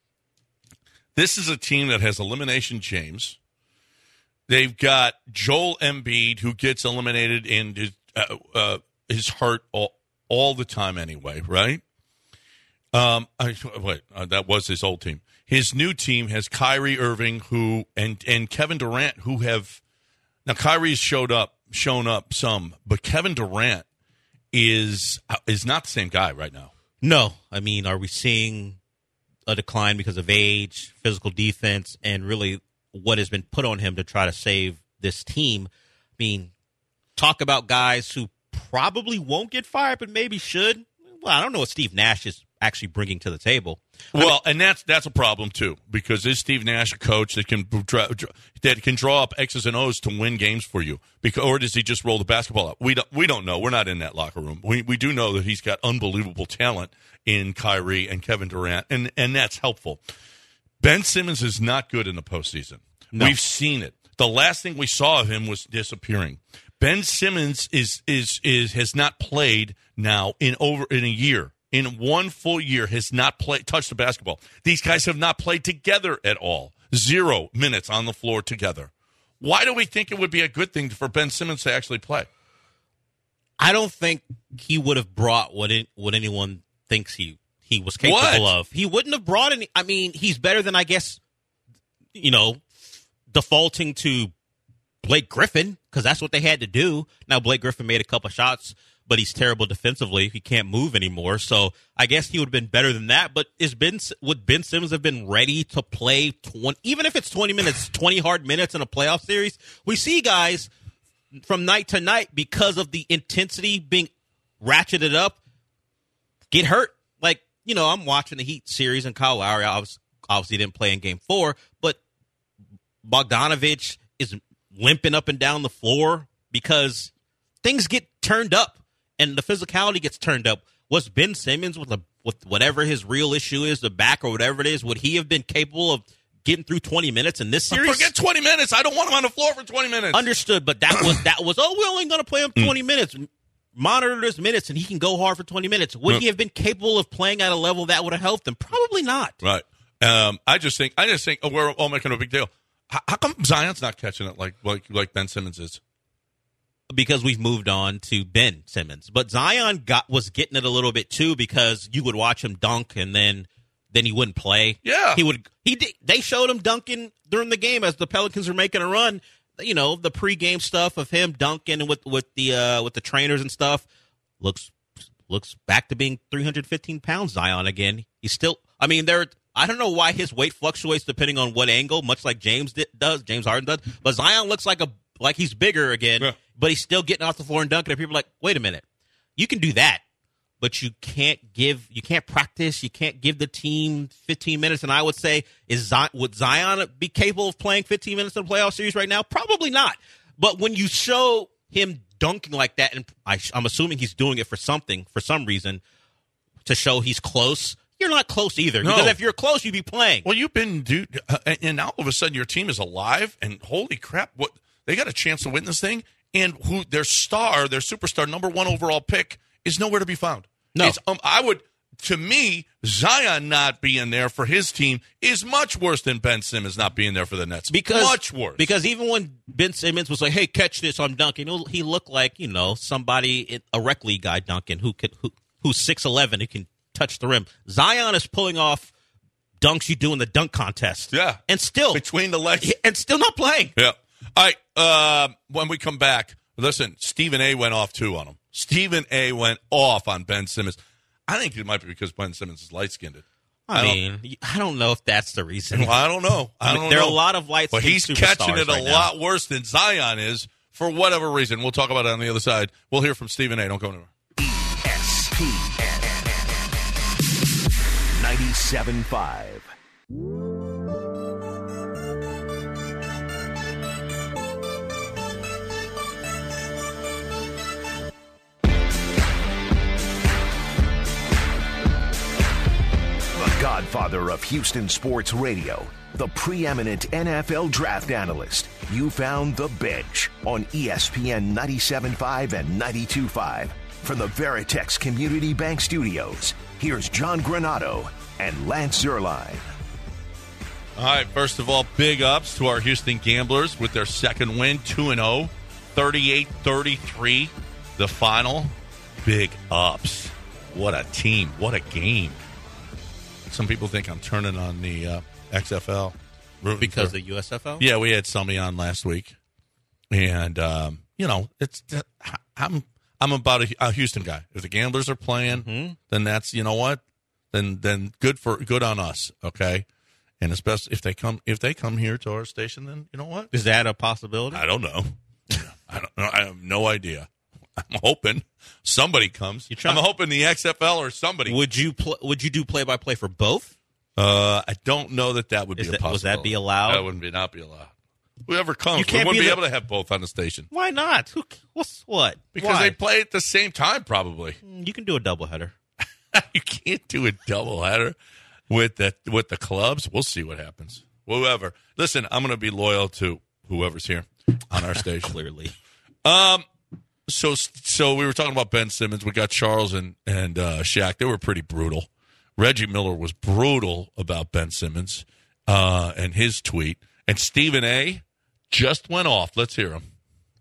Speaker 5: this is a team that has Elimination James. They've got Joel Embiid, who gets eliminated and is, uh, uh, is hurt all, all the time anyway, right? Um, I, wait, uh, that was his old team. His new team has Kyrie Irving, who and and Kevin Durant, who have now Kyrie's showed up, shown up some, but Kevin Durant is uh, is not the same guy right now.
Speaker 6: No, I mean, are we seeing a decline because of age, physical defense, and really what has been put on him to try to save this team? I mean, talk about guys who probably won't get fired, but maybe should. Well, I don't know what Steve Nash is actually bringing to the table.
Speaker 5: Well,
Speaker 6: I mean,
Speaker 5: and that's that's a problem too, because is Steve Nash a coach that can that can draw up X's and O's to win games for you? Because, or does he just roll the basketball up? We don't we don't know. We're not in that locker room. We we do know that he's got unbelievable talent in Kyrie and Kevin Durant, and and that's helpful. Ben Simmons is not good in the postseason. No. We've seen it. The last thing we saw of him was disappearing. Ben Simmons is is is has not played now in over in a year. In one full year, has not played, touched the basketball. These guys have not played together at all. Zero minutes on the floor together. Why do we think it would be a good thing for Ben Simmons to actually play?
Speaker 6: I don't think he would have brought what it, what anyone thinks he, he was capable
Speaker 5: what?
Speaker 6: of. He wouldn't have brought any. I mean, he's better than, I guess, you know, defaulting to Blake Griffin, because that's what they had to do. Now, Blake Griffin made a couple shots, but he's terrible defensively. He can't move anymore. So I guess he would have been better than that. But is Ben would Ben Simmons have been ready to play twenty, even if it's twenty minutes, twenty hard minutes in a playoff series? We see guys from night to night, because of the intensity being ratcheted up, get hurt. Like, you know, I'm watching the Heat series, and Kyle Lowry obviously, obviously didn't play in game four, but Bogdanovich is limping up and down the floor because things get turned up. And the physicality gets turned up. Was Ben Simmons, with a with whatever his real issue is, the back or whatever it is, would he have been capable of getting through twenty minutes in this series?
Speaker 5: Forget twenty minutes. I don't want him on the floor for twenty minutes.
Speaker 6: Understood, but that was that was oh, we're only going to play him twenty minutes. Monitor his minutes, and he can go hard for twenty minutes. Would he have been capable of playing at a level that would have helped him? Probably not.
Speaker 5: Right. Um, I just think I just think oh, we're all making a big deal. How, how come Zion's not catching it like like like Ben Simmons is?
Speaker 6: Because we've moved on to Ben Simmons, but Zion got was getting it a little bit too, because you would watch him dunk and then then he wouldn't play.
Speaker 5: Yeah,
Speaker 6: he would. He did, they showed him dunking during the game as the Pelicans were making a run. You know, the pregame stuff of him dunking with with the uh, with the trainers and stuff looks looks back to being three hundred fifteen pounds. Zion again. He's still. I mean, there. I don't know why his weight fluctuates depending on what angle, much like James did, does. James Harden does, but Zion looks like a like he's bigger again. Yeah. But he's still getting off the floor and dunking. And people are like, wait a minute, you can do that, but you can't give, you can't practice, you can't give the team fifteen minutes. And I would say, is Zion, would Zion be capable of playing fifteen minutes in a playoff series right now? Probably not. But when you show him dunking like that, and I, I'm assuming he's doing it for something, for some reason, to show he's close. You're not close either.
Speaker 5: No.
Speaker 6: Because if you're close, you'd be playing.
Speaker 5: Well, you've been, dude, uh, and now all of a sudden your team is alive, and holy crap, what they got a chance to win this thing. And who their star, their superstar, number one overall pick is nowhere to be found.
Speaker 6: No,
Speaker 5: it's, um, I would, to me, Zion not being there for his team is much worse than Ben Simmons not being there for the Nets.
Speaker 6: Because
Speaker 5: much worse.
Speaker 6: Because even when Ben Simmons was like, "Hey, catch this, I'm dunking," he looked like, you know, somebody, a rec league guy dunking who could who who's six eleven, who can touch the rim. Zion is pulling off dunks you do in the dunk contest.
Speaker 5: Yeah,
Speaker 6: and still
Speaker 5: between the legs,
Speaker 6: and still not playing.
Speaker 5: Yeah. All right, uh, when we come back, listen, Stephen A. went off, too, on him. Stephen A. went off on Ben Simmons. I think it might be because Ben Simmons is light-skinned.
Speaker 6: I, I mean,
Speaker 5: don't,
Speaker 6: I don't know if that's the reason.
Speaker 5: Well, I don't know. I don't
Speaker 6: there
Speaker 5: know.
Speaker 6: are a lot of light-skinned
Speaker 5: But he's catching it a
Speaker 6: right
Speaker 5: lot
Speaker 6: now.
Speaker 5: worse than Zion is for whatever reason. We'll talk about it on the other side. We'll hear from Stephen A. Don't go anywhere.
Speaker 2: E S P N ninety-seven point five. godfather of Houston sports radio, the preeminent N F L draft analyst. You found The Bench on E S P N ninety-seven point five and ninety-two point five. From the Veritex Community Bank Studios, here's John Granado and Lance Zierlein.
Speaker 5: All right, first of all, big ups to our Houston Gamblers with their second win, two and oh, thirty-eight thirty-three, the final. Big ups. What a team. What a game. Some people think I'm turning on the uh, X F L.
Speaker 6: Because of the U S F L?
Speaker 5: Yeah, we had somebody on last week. And, um, you know, it's I'm I'm about a, a Houston guy. If the Gamblers are playing, mm-hmm. then that's, you know what? Then then good for good on us, okay? And especially if they come if they come here to our station, then you know what?
Speaker 6: Is that a possibility?
Speaker 5: I don't know. I don't know. I have no idea. I'm hoping somebody comes. I'm hoping the X F L or somebody.
Speaker 6: Would you pl- would you do play by play for both?
Speaker 5: Uh, I don't know that that would
Speaker 6: Is
Speaker 5: be
Speaker 6: that,
Speaker 5: a possibility.
Speaker 6: Would that be allowed?
Speaker 5: That wouldn't be not be allowed. Whoever comes,
Speaker 6: you can't
Speaker 5: we wouldn't
Speaker 6: be,
Speaker 5: be
Speaker 6: the,
Speaker 5: able to have both on the station.
Speaker 6: Why not? Who? What's what?
Speaker 5: Because
Speaker 6: Why?
Speaker 5: they play at the same time, probably.
Speaker 6: You can do a doubleheader.
Speaker 5: You can't do a doubleheader with the with the clubs. We'll see what happens. Whoever. Listen, I'm going to be loyal to whoever's here on our station.
Speaker 6: Clearly.
Speaker 5: Um. So so we were talking about Ben Simmons. We got Charles and and uh, Shaq. They were pretty brutal. Reggie Miller was brutal about Ben Simmons uh, and his tweet. And Stephen A. just went off. Let's hear him.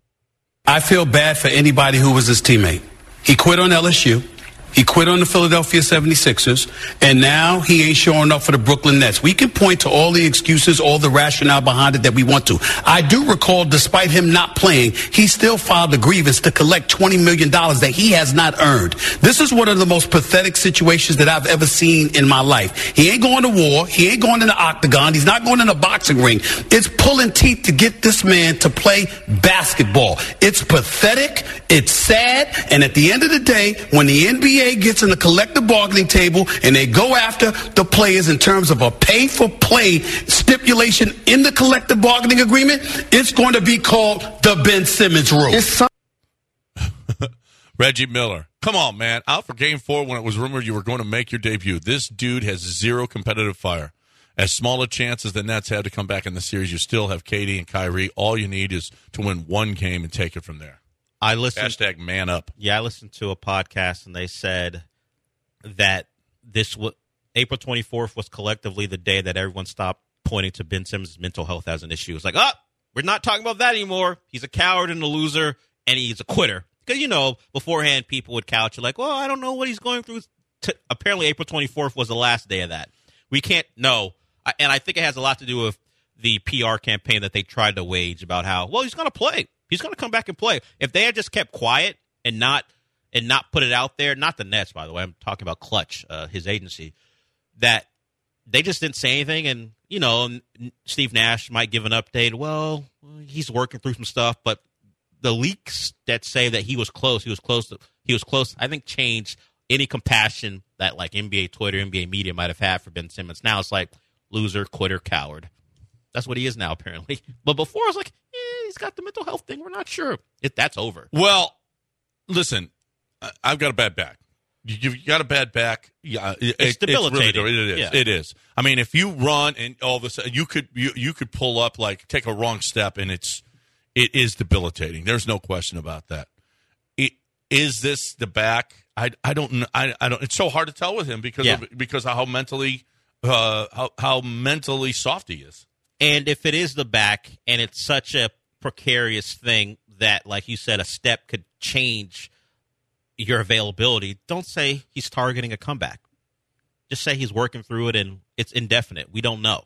Speaker 8: I feel bad for anybody who was his teammate. He quit on L S U. He quit on the Philadelphia seventy-sixers, and now he ain't showing up for the Brooklyn Nets. We can point to all the excuses, all the rationale behind it that we want to. I do recall, despite him not playing, he still filed a grievance to collect twenty million dollars that he has not earned. This is one of the most pathetic situations that I've ever seen in my life. He ain't going to war. He ain't going in the octagon. He's not going in a boxing ring. It's pulling teeth to get this man to play basketball. It's pathetic. It's sad. And at the end of the day, when the N B A gets in the collective bargaining table and they go after the players in terms of a pay-for-play stipulation in the collective bargaining agreement, it's going to be called the Ben Simmons rule.
Speaker 5: So- Reggie Miller. Come on, man. Out for game four when it was rumored you were going to make your debut. This dude has zero competitive fire. As small a chance as the Nets had to come back in the series, you still have K D and Kyrie. All you need is to win one game and take it from there.
Speaker 6: I listened.
Speaker 5: Hashtag man up.
Speaker 6: Yeah, I listened to a podcast, and they said that this w- April twenty-fourth was collectively the day that everyone stopped pointing to Ben Simmons' mental health as an issue. It's like, oh, we're not talking about that anymore. He's a coward and a loser, and he's a quitter. Because, you know, beforehand, people would couch it like, well, I don't know what he's going through. T- Apparently, April twenty-fourth was the last day of that. We can't know. I- and I think it has a lot to do with the P R campaign that they tried to wage about how, well, he's going to play. He's going to come back and play. If they had just kept quiet and not and not put it out there, not the Nets, by the way, I'm talking about Clutch, uh, his agency, that they just didn't say anything. And, you know, Steve Nash might give an update. Well, he's working through some stuff, but the leaks that say that he was close, he was close, to, he was close, I think changed any compassion that like N B A Twitter, N B A media might have had for Ben Simmons. Now it's like loser, quitter, coward. That's what he is now, apparently. But before, I was like, eh, he's got the mental health thing. We're not sure if that's over.
Speaker 5: Well, listen, I've got a bad back. You've got a bad back. Yeah, it,
Speaker 6: it's debilitating.
Speaker 5: It's really, it is.
Speaker 6: Yeah.
Speaker 5: It is. I mean, if you run and all of a sudden you could you, you could pull up like take a wrong step and it's it is debilitating. There's no question about that. It, is this the back? I I don't know. I, I don't. It's so hard to tell with him because
Speaker 6: yeah.
Speaker 5: of, because of how mentally uh, how how mentally soft he is.
Speaker 6: And if it is the back and it's such a precarious thing that, like you said, a step could change your availability, don't say he's targeting a comeback. Just say he's working through it and it's indefinite. We don't know.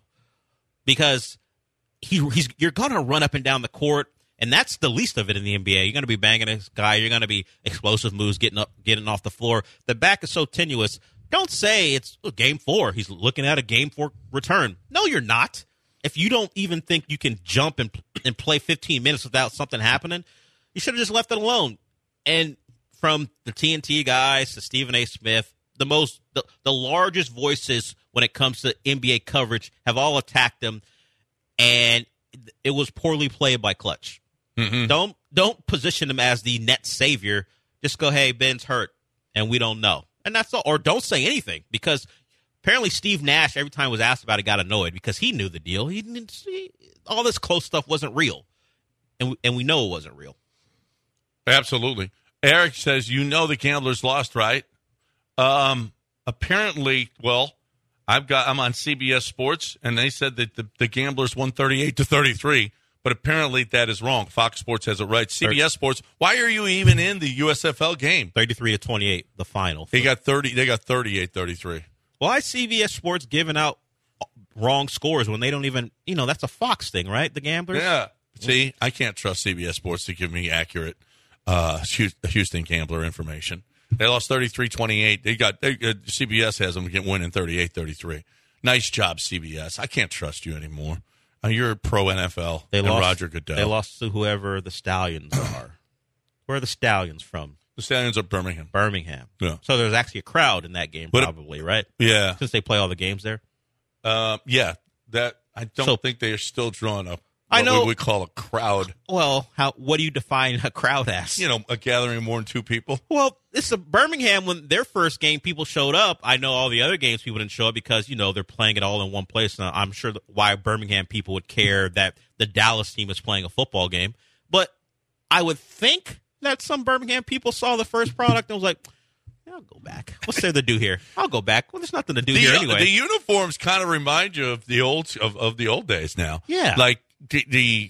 Speaker 6: Because he he's you're going to run up and down the court, and that's the least of it in the N B A. You're going to be banging this guy. You're going to be explosive moves, getting up, getting off the floor. The back is so tenuous. Don't say it's oh, game four. He's looking at a game four return. No, you're not. If you don't even think you can jump and and play fifteen minutes without something happening, you should have just left it alone. And from the T N T guys to Stephen A. Smith, the most the, the largest voices when it comes to N B A coverage have all attacked him, and it was poorly played by Clutch.
Speaker 5: Mm-hmm.
Speaker 6: Don't don't position him as the net savior. Just go, hey, Ben's hurt, and we don't know, and that's all. Or don't say anything because Apparently, Steve Nash, every time he was asked about it, got annoyed because he knew the deal. He didn't see all this close stuff wasn't real, and we, and we know it wasn't real.
Speaker 5: Absolutely. Eric says, you know the gamblers lost, right? Um, apparently, well, I've got I'm on C B S Sports, and they said that the, the gamblers won thirty-eight to thirty-three, but apparently that is wrong. Fox Sports has it right. C B S Sports, why are you even in the U S F L game?
Speaker 6: thirty-three to twenty-eight, the final.
Speaker 5: They got thirty. They got thirty-eight thirty-three.
Speaker 6: Why is C B S Sports giving out wrong scores when they don't even, you know, that's a Fox thing, right? The gamblers?
Speaker 5: Yeah. See, I can't trust C B S Sports to give me accurate uh, Houston gambler information. They lost thirty-three twenty-eight. They got they, uh, C B S has them get winning thirty-eight thirty-three. Nice job, C B S. I can't trust you anymore. Uh, you're pro N F L.
Speaker 6: They
Speaker 5: and
Speaker 6: lost,
Speaker 5: Roger Goodell.
Speaker 6: They lost to whoever the Stallions are. Where are the Stallions from?
Speaker 5: The Stallions are Birmingham.
Speaker 6: Birmingham.
Speaker 5: Yeah.
Speaker 6: So there's actually a crowd in that game,
Speaker 5: but
Speaker 6: probably, right?
Speaker 5: Yeah.
Speaker 6: Since they play all the games there.
Speaker 5: Uh, yeah. That I don't
Speaker 6: So-
Speaker 5: think they are still drawing up.
Speaker 6: I
Speaker 5: What
Speaker 6: know-
Speaker 5: we would call a crowd.
Speaker 6: Well, how? What do you define a crowd as?
Speaker 5: You know, a gathering of more than two people.
Speaker 6: Well, it's a Birmingham. When their first game, people showed up. I know all the other games people didn't show up because, you know, they're playing it all in one place. And I'm sure why Birmingham people would care that the Dallas team is playing a football game. But I would think that some Birmingham people saw the first product and was like, yeah, I'll go back. What's there to do here? I'll go back. Well, there's nothing to do
Speaker 5: The,
Speaker 6: here anyway.
Speaker 5: the uniforms kind of remind you of the old of, of the old days now.
Speaker 6: Yeah.
Speaker 5: Like the, the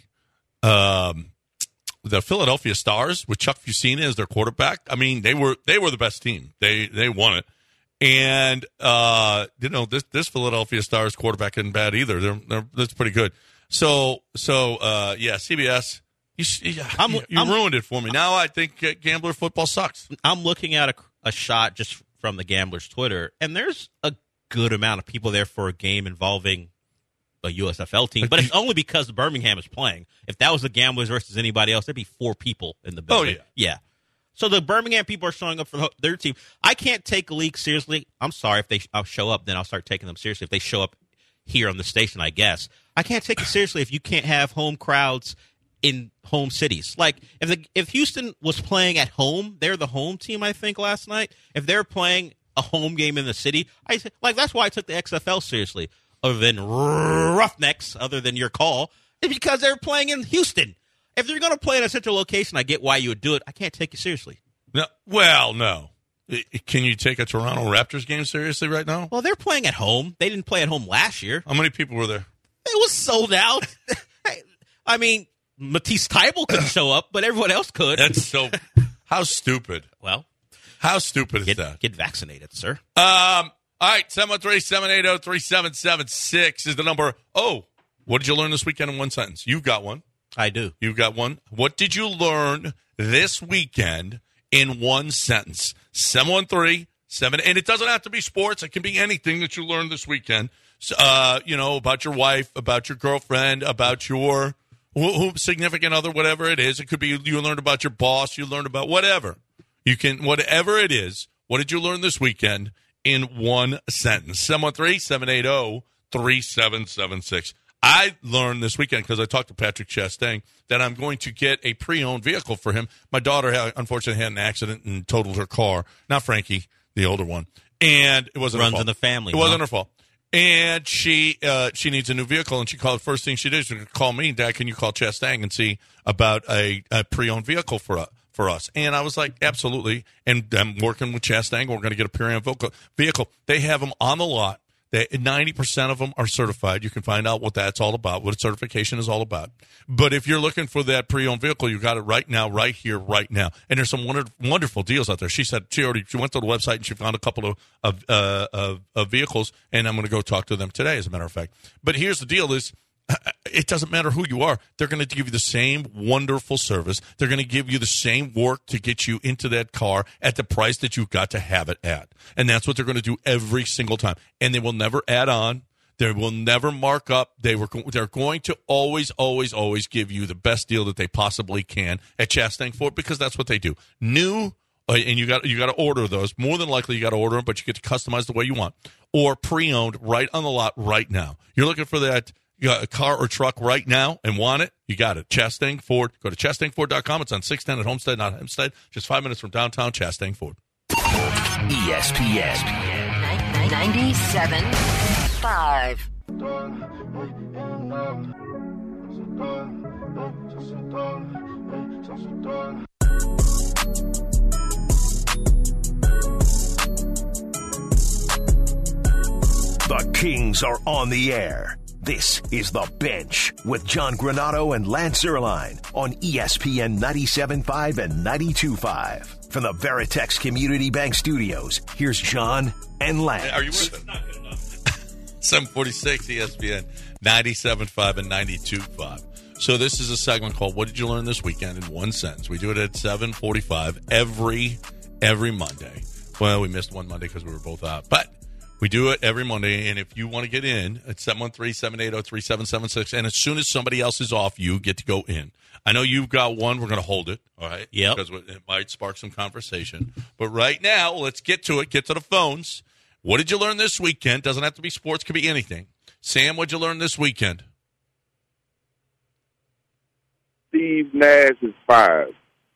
Speaker 5: um the Philadelphia Stars with Chuck Fusina as their quarterback. I mean, they were they were the best team. They they won it. And uh, you know, this this Philadelphia Stars quarterback isn't bad either. They're, they're that's pretty good. So so uh, yeah, C B S. You, you,
Speaker 6: I'm-
Speaker 5: you
Speaker 6: I'm-
Speaker 5: ruined it for me. Now I think uh, gambler football sucks.
Speaker 6: I'm looking at a, a shot just from the Gamblers Twitter, and there's a good amount of people there for a game involving a U S F L team, but it's only because Birmingham is playing. If that was the Gamblers versus anybody else, there'd be four people in the building.
Speaker 5: Oh,
Speaker 6: yeah. Yeah. So the Birmingham people are showing up for their team. I can't take a league seriously. I'm sorry if they I'll show up, then I'll start taking them seriously. If they show up here on the station, I guess. I can't take it seriously if you can't have home crowds in home cities. Like if the if Houston was playing at home, they're the home team, I think, last night. If they're playing a home game in the city, I like that's why I took the X F L seriously. Other than Roughnecks, other than your call, is because they're playing in Houston. If you're going to play in a central location, I get why you would do it. I can't take you seriously.
Speaker 5: No, well, no. I- Can you take a Toronto Raptors game seriously right now?
Speaker 6: Well, they're playing at home. They didn't play at home last year.
Speaker 5: How many people were there?
Speaker 6: It was sold out. I mean, Matisse Thybulle couldn't show up, but everyone else could.
Speaker 5: That's so. How stupid.
Speaker 6: Well,
Speaker 5: How stupid is
Speaker 6: get,
Speaker 5: that?
Speaker 6: get vaccinated, sir.
Speaker 5: Um. All right, seven one three, seven eight zero, three seven seven six is the number. Oh, what did you learn this weekend in one sentence? You've got one.
Speaker 6: I do.
Speaker 5: You've got one. What did you learn this weekend in one sentence? seven one three, seven and it doesn't have to be sports. It can be anything that you learned this weekend. So, uh, you know, about your wife, about your girlfriend, about your who, who, significant other, whatever it is. It could be you learned about your boss. You learned about whatever. You can, whatever it is. What did you learn this weekend in one sentence? seven one three, seven eight zero, three seven seven six. I learned this weekend because I talked to Patrick Chastain that I'm going to get a pre-owned vehicle for him. My daughter, had, unfortunately, had an accident and totaled her car. Not Frankie, the older one. And it wasn't
Speaker 6: Runs
Speaker 5: her fault.
Speaker 6: in the family,
Speaker 5: It wasn't
Speaker 6: huh?
Speaker 5: her fault. And she uh, she needs a new vehicle, and she called. The first thing she did is she call me, Dad, can you call Chastain and see about a, a pre-owned vehicle for us? For us. And I was like, absolutely. And I'm working with Chastain. We're going to get a pre-owned vehicle. They have them on the lot. They, ninety percent of them are certified. You can find out what that's all about, what certification is all about. But if you're looking for that pre-owned vehicle, you got it right now, right here, right now. And there's some wonder, wonderful deals out there. She said she already she went to the website and she found a couple of of, uh, of, of vehicles, and I'm going to go talk to them today, as a matter of fact. But here's the deal is, it doesn't matter who you are. They're going to give you the same wonderful service. They're going to give you the same work to get you into that car at the price that you've got to have it at. And that's what they're going to do every single time. And they will never add on. They will never mark up. They were, they're going to always, always, always give you the best deal that they possibly can at Chastain Ford, because that's what they do. New, uh, and you got you got to order those. More than likely, you got to order them, but you get to customize the way you want. Or pre-owned right on the lot right now. You're looking for that you got a car or truck right now and want it, you got it. Chastain Ford. Go to Chastain Ford dot com. It's on six ten at Homestead, not Hempstead. Just five minutes from downtown Chastain Ford.
Speaker 2: E S P N.
Speaker 9: ninety-seven point five.
Speaker 2: The Kings are on the air. This is The Bench with John Granato and Lance Zierlein on E S P N ninety-seven point five and ninety-two point five. From the Veritex Community Bank Studios, here's John and Lance.
Speaker 5: Are you worth it? Not good enough. seven forty-six E S P N ninety-seven point five and ninety-two point five. So this is a segment called What Did You Learn This Weekend in One Sentence. We do it at seven forty-five every every Monday. Well, we missed one Monday because we were both out. But we do it every Monday, and if you want to get in, it's seven one three, seven eight zero, three seven seven six, and as soon as somebody else is off, you get to go in. I know you've got one. We're going to hold it, all right?
Speaker 6: Yeah.
Speaker 5: Because it might spark some conversation. But right now, let's get to it. Get to the phones. What did you learn this weekend? Doesn't have to be sports. Could be anything. Sam, what did you learn this weekend?
Speaker 10: Steve Nash is fired.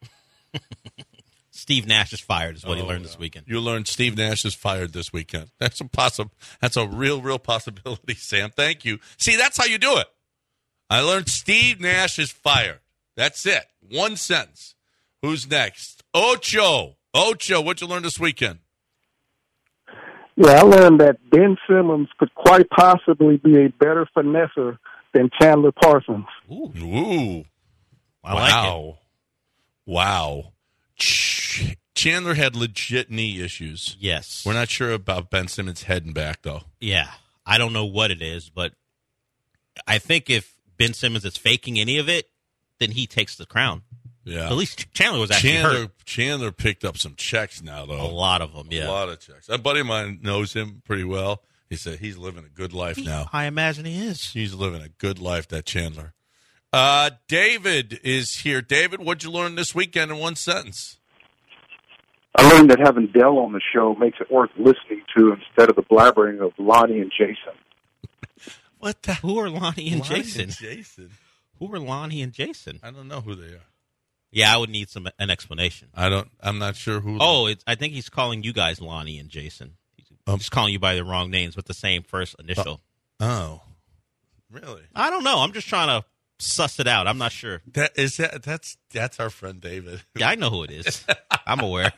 Speaker 6: Steve Nash is fired is what
Speaker 5: Oh,
Speaker 6: he learned
Speaker 5: no.
Speaker 6: this weekend.
Speaker 5: You learned Steve Nash is fired this weekend. That's a possible. That's a real, real possibility, Sam. Thank you. See, that's how you do it. I learned Steve Nash is fired. That's it. One sentence. Who's next? Ocho. Ocho, what'd you learn this weekend?
Speaker 11: Yeah, I learned that Ben Simmons could quite possibly be a better finesser than Chandler Parsons.
Speaker 6: Ooh.
Speaker 5: Ooh.
Speaker 6: I like
Speaker 5: wow. Wow. Ch- Chandler had legit knee issues.
Speaker 6: Yes.
Speaker 5: We're not sure about Ben Simmons' head and back, though.
Speaker 6: Yeah. I don't know what it is, but I think if Ben Simmons is faking any of it, then he takes the crown.
Speaker 5: Yeah.
Speaker 6: At least Chandler was actually
Speaker 5: Chandler,
Speaker 6: hurt.
Speaker 5: Chandler picked up some checks now, though.
Speaker 6: A lot of them, yeah.
Speaker 5: A lot of checks. A buddy of mine knows him pretty well. He said he's living a good life now.
Speaker 6: I imagine he is.
Speaker 5: He's living a good life, that Chandler. Uh, David is here. David, what'd you learn this weekend in one sentence?
Speaker 12: I learned that having Dell on the show makes it worth listening to instead of the blabbering of Lonnie and Jason.
Speaker 6: What the? Who are Lonnie and
Speaker 5: Lonnie
Speaker 6: Jason?
Speaker 5: and Jason.
Speaker 6: Who are Lonnie and Jason?
Speaker 5: I don't know who they are.
Speaker 6: Yeah, I would need some an explanation.
Speaker 5: I don't. I'm not sure who.
Speaker 6: Oh, it's, I think he's calling you guys Lonnie and Jason. He's
Speaker 5: Um,
Speaker 6: just calling you by the wrong names with the same first initial.
Speaker 5: Oh, really?
Speaker 6: I don't know. I'm just trying to suss it out. I'm not sure.
Speaker 5: That is that. That's that's our friend David.
Speaker 6: Yeah, I know who it is. I'm aware.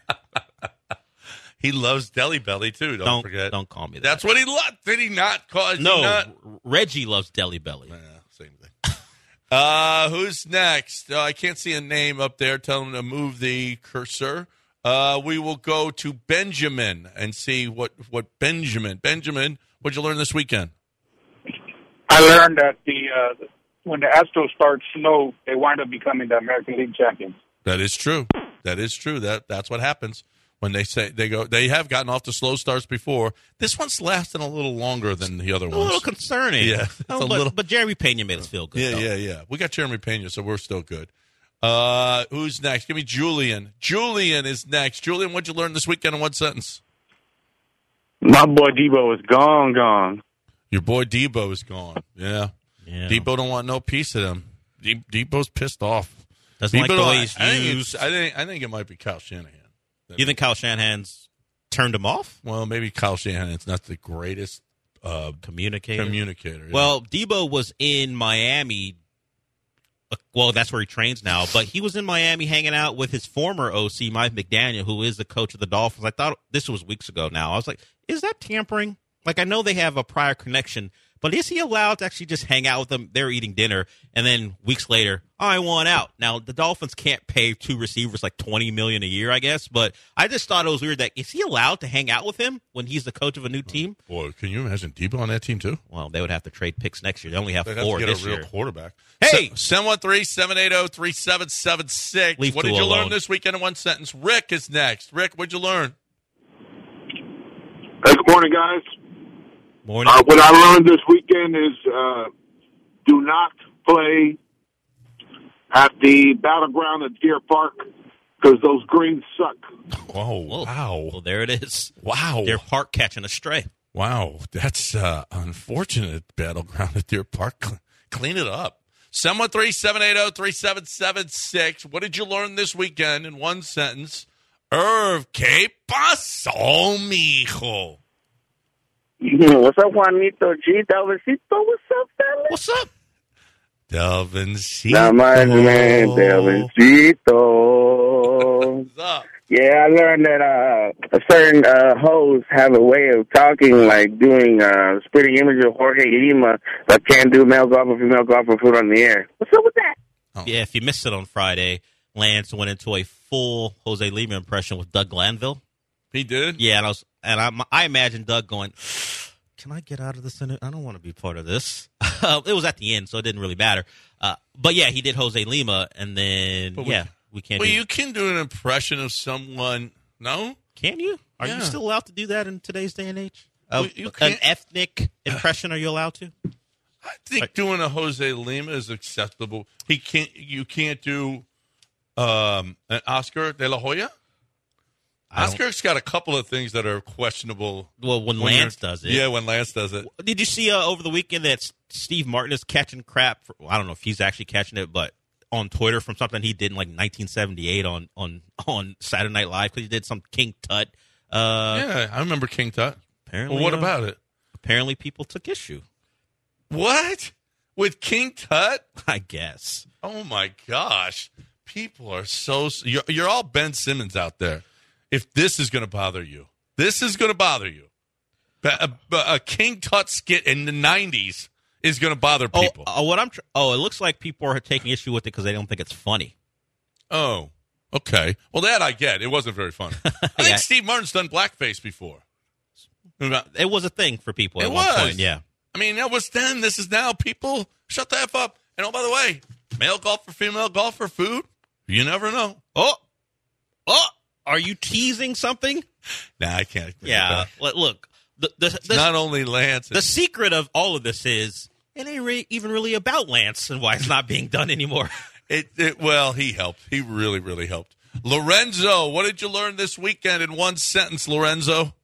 Speaker 5: He loves Deli Belly too. Don't,
Speaker 6: Don't
Speaker 5: forget.
Speaker 6: Don't call me that.
Speaker 5: That's what he loved. Did he not call?
Speaker 6: No,
Speaker 5: Not?
Speaker 6: Reggie loves Deli Belly.
Speaker 5: Yeah, same thing. uh, who's next? Uh, I can't see a name up there. Tell him to move the cursor. Uh, we will go to Benjamin and see what what Benjamin. Benjamin, what'd you learn this weekend?
Speaker 13: I learned that the uh, when the Astros start slow, they wind up becoming the American League champions.
Speaker 5: That is true. That is true. That that's what happens when they say they go. They have gotten off to slow starts before. This one's lasting a little longer than the other
Speaker 6: A
Speaker 5: ones.
Speaker 6: little concerning.
Speaker 5: Yeah, it's
Speaker 6: Oh,
Speaker 5: a
Speaker 6: but,
Speaker 5: little.
Speaker 6: but Jeremy Pena made us feel good.
Speaker 5: Yeah,
Speaker 6: though.
Speaker 5: yeah, yeah. We got Jeremy Pena, so we're still good. Uh, who's next? Give me Julian. Julian is next. Julian, what'd you learn this weekend in one sentence?
Speaker 14: My boy Debo is gone, gone.
Speaker 5: Your boy Debo is gone. Yeah.
Speaker 6: Yeah.
Speaker 5: Debo don't want no piece of them. De- Debo's pissed off.
Speaker 6: Doesn't like the
Speaker 5: don't-
Speaker 6: way he's
Speaker 5: I think,
Speaker 6: used.
Speaker 5: it's- I think I think it might be Kyle Shanahan.
Speaker 6: You think Kyle Shanahan's turned him off?
Speaker 5: Well, maybe Kyle Shanahan's not the greatest uh,
Speaker 6: Communicator.
Speaker 5: communicator. yeah.
Speaker 6: Well, Debo was in Miami. uh, Well, that's where he trains now. But he was in Miami hanging out with his former O C, Mike McDaniel, who is the coach of the Dolphins. I thought this was weeks ago now. I was like, is that tampering? Like, I know they have a prior connection, but is he allowed to actually just hang out with them? They're eating dinner, and then weeks later, oh, I want out. Now, the Dolphins can't pay two receivers like twenty million dollars a year, I guess, but I just thought it was weird that is he allowed to hang out with him when he's the coach of a new team?
Speaker 5: Boy, can you imagine Debo on that team too?
Speaker 6: Well, they would have to trade picks next year. They only have
Speaker 5: They'd have
Speaker 6: four
Speaker 5: to get
Speaker 6: this
Speaker 5: a real
Speaker 6: year.
Speaker 5: quarterback.
Speaker 6: Hey!
Speaker 5: seven one three, seven eight zero, three seven seven six.
Speaker 6: Leave
Speaker 5: What did
Speaker 6: Tua
Speaker 5: you learn
Speaker 6: alone.
Speaker 5: this weekend in one sentence? Rick is next. Rick, what'd you learn?
Speaker 10: Hey, good morning, guys.
Speaker 6: Morning.
Speaker 10: Uh, what I learned this weekend is uh, do not play at the battleground at Deer Park because those greens suck.
Speaker 5: Oh, wow.
Speaker 6: Well, there it is.
Speaker 5: Wow.
Speaker 6: Deer Park catching a stray.
Speaker 5: Wow. That's uh, unfortunate battleground at Deer Park. Cl- Clean it up. seven one three, seven eight zero, three seven seven six. What did you learn this weekend in one sentence? Irv, ¿qué pasó, mijo?
Speaker 14: What's up, Juanito G? Delvincito, what's up, fella?
Speaker 6: What's up?
Speaker 5: Delvincito.
Speaker 14: Not my man, Delvincito.
Speaker 5: What's up?
Speaker 14: Yeah, I learned that uh, a certain uh, hosts have a way of talking, like doing uh, spitting image of Jorge Lima, but can't do male golf or female golf or food on the air. What's up with that?
Speaker 6: Oh. Yeah, if you missed it on Friday, Lance went into a full Jose Lima impression with Doug Glanville.
Speaker 5: He did?
Speaker 6: Yeah, and I was, and I, I imagine Doug going, "Can I get out of this? I don't want to be part of this." It was at the end, so it didn't really matter. Uh, but yeah, he did Jose Lima, and then
Speaker 5: But
Speaker 6: yeah.
Speaker 5: We,
Speaker 6: We can't.
Speaker 5: Well,
Speaker 6: do
Speaker 5: you can do an impression of someone. No,
Speaker 6: can you? Are
Speaker 5: yeah.
Speaker 6: you still allowed to do that in today's day and age? Uh,
Speaker 5: well, you
Speaker 6: an ethnic impression? Are you allowed to?
Speaker 5: I think like, doing a Jose Lima is acceptable. He can't. You can't do um, an Oscar De La Hoya. Oscar's got a couple of things that are questionable.
Speaker 6: Well, when, when Lance does it,
Speaker 5: yeah, when Lance does it.
Speaker 6: Did you see uh, over the weekend that Steve Martin is catching crap? For, well, I don't know if he's actually catching it, but on Twitter from something he did in like nineteen seventy-eight on on, on Saturday Night Live because he did some King Tut. Uh,
Speaker 5: yeah, I remember King Tut.
Speaker 6: Apparently,
Speaker 5: well, what
Speaker 6: uh,
Speaker 5: about it?
Speaker 6: Apparently, people took issue.
Speaker 5: What? With King Tut?
Speaker 6: I guess.
Speaker 5: Oh my gosh, people are so. You're, you're all Ben Simmons out there. If this is going to bother you, this is going to bother you. A, a, a King Tut skit in the nineties is going to bother people.
Speaker 6: Oh, uh, what I'm tr- oh, it looks like people are taking issue with it because they don't think it's funny.
Speaker 5: Oh, okay. Well, that I get. It wasn't very funny. I
Speaker 6: yeah.
Speaker 5: think Steve Martin's done blackface before.
Speaker 6: It was a thing for people
Speaker 5: it
Speaker 6: at
Speaker 5: was.
Speaker 6: one point, yeah.
Speaker 5: I mean, that was then. This is now. People, shut the F up. And oh, by the way, male golfer, female golfer, food, you never know.
Speaker 6: Oh, oh, are you teasing something?
Speaker 5: Nah, I can't.
Speaker 6: Yeah, look. The, the, the,
Speaker 5: not only Lance.
Speaker 6: The secret of all of this is it ain't re- even really about Lance and why it's not being done anymore.
Speaker 5: it, it Well, he helped. He really, really helped. Lorenzo, what did you learn this weekend in one sentence, Lorenzo?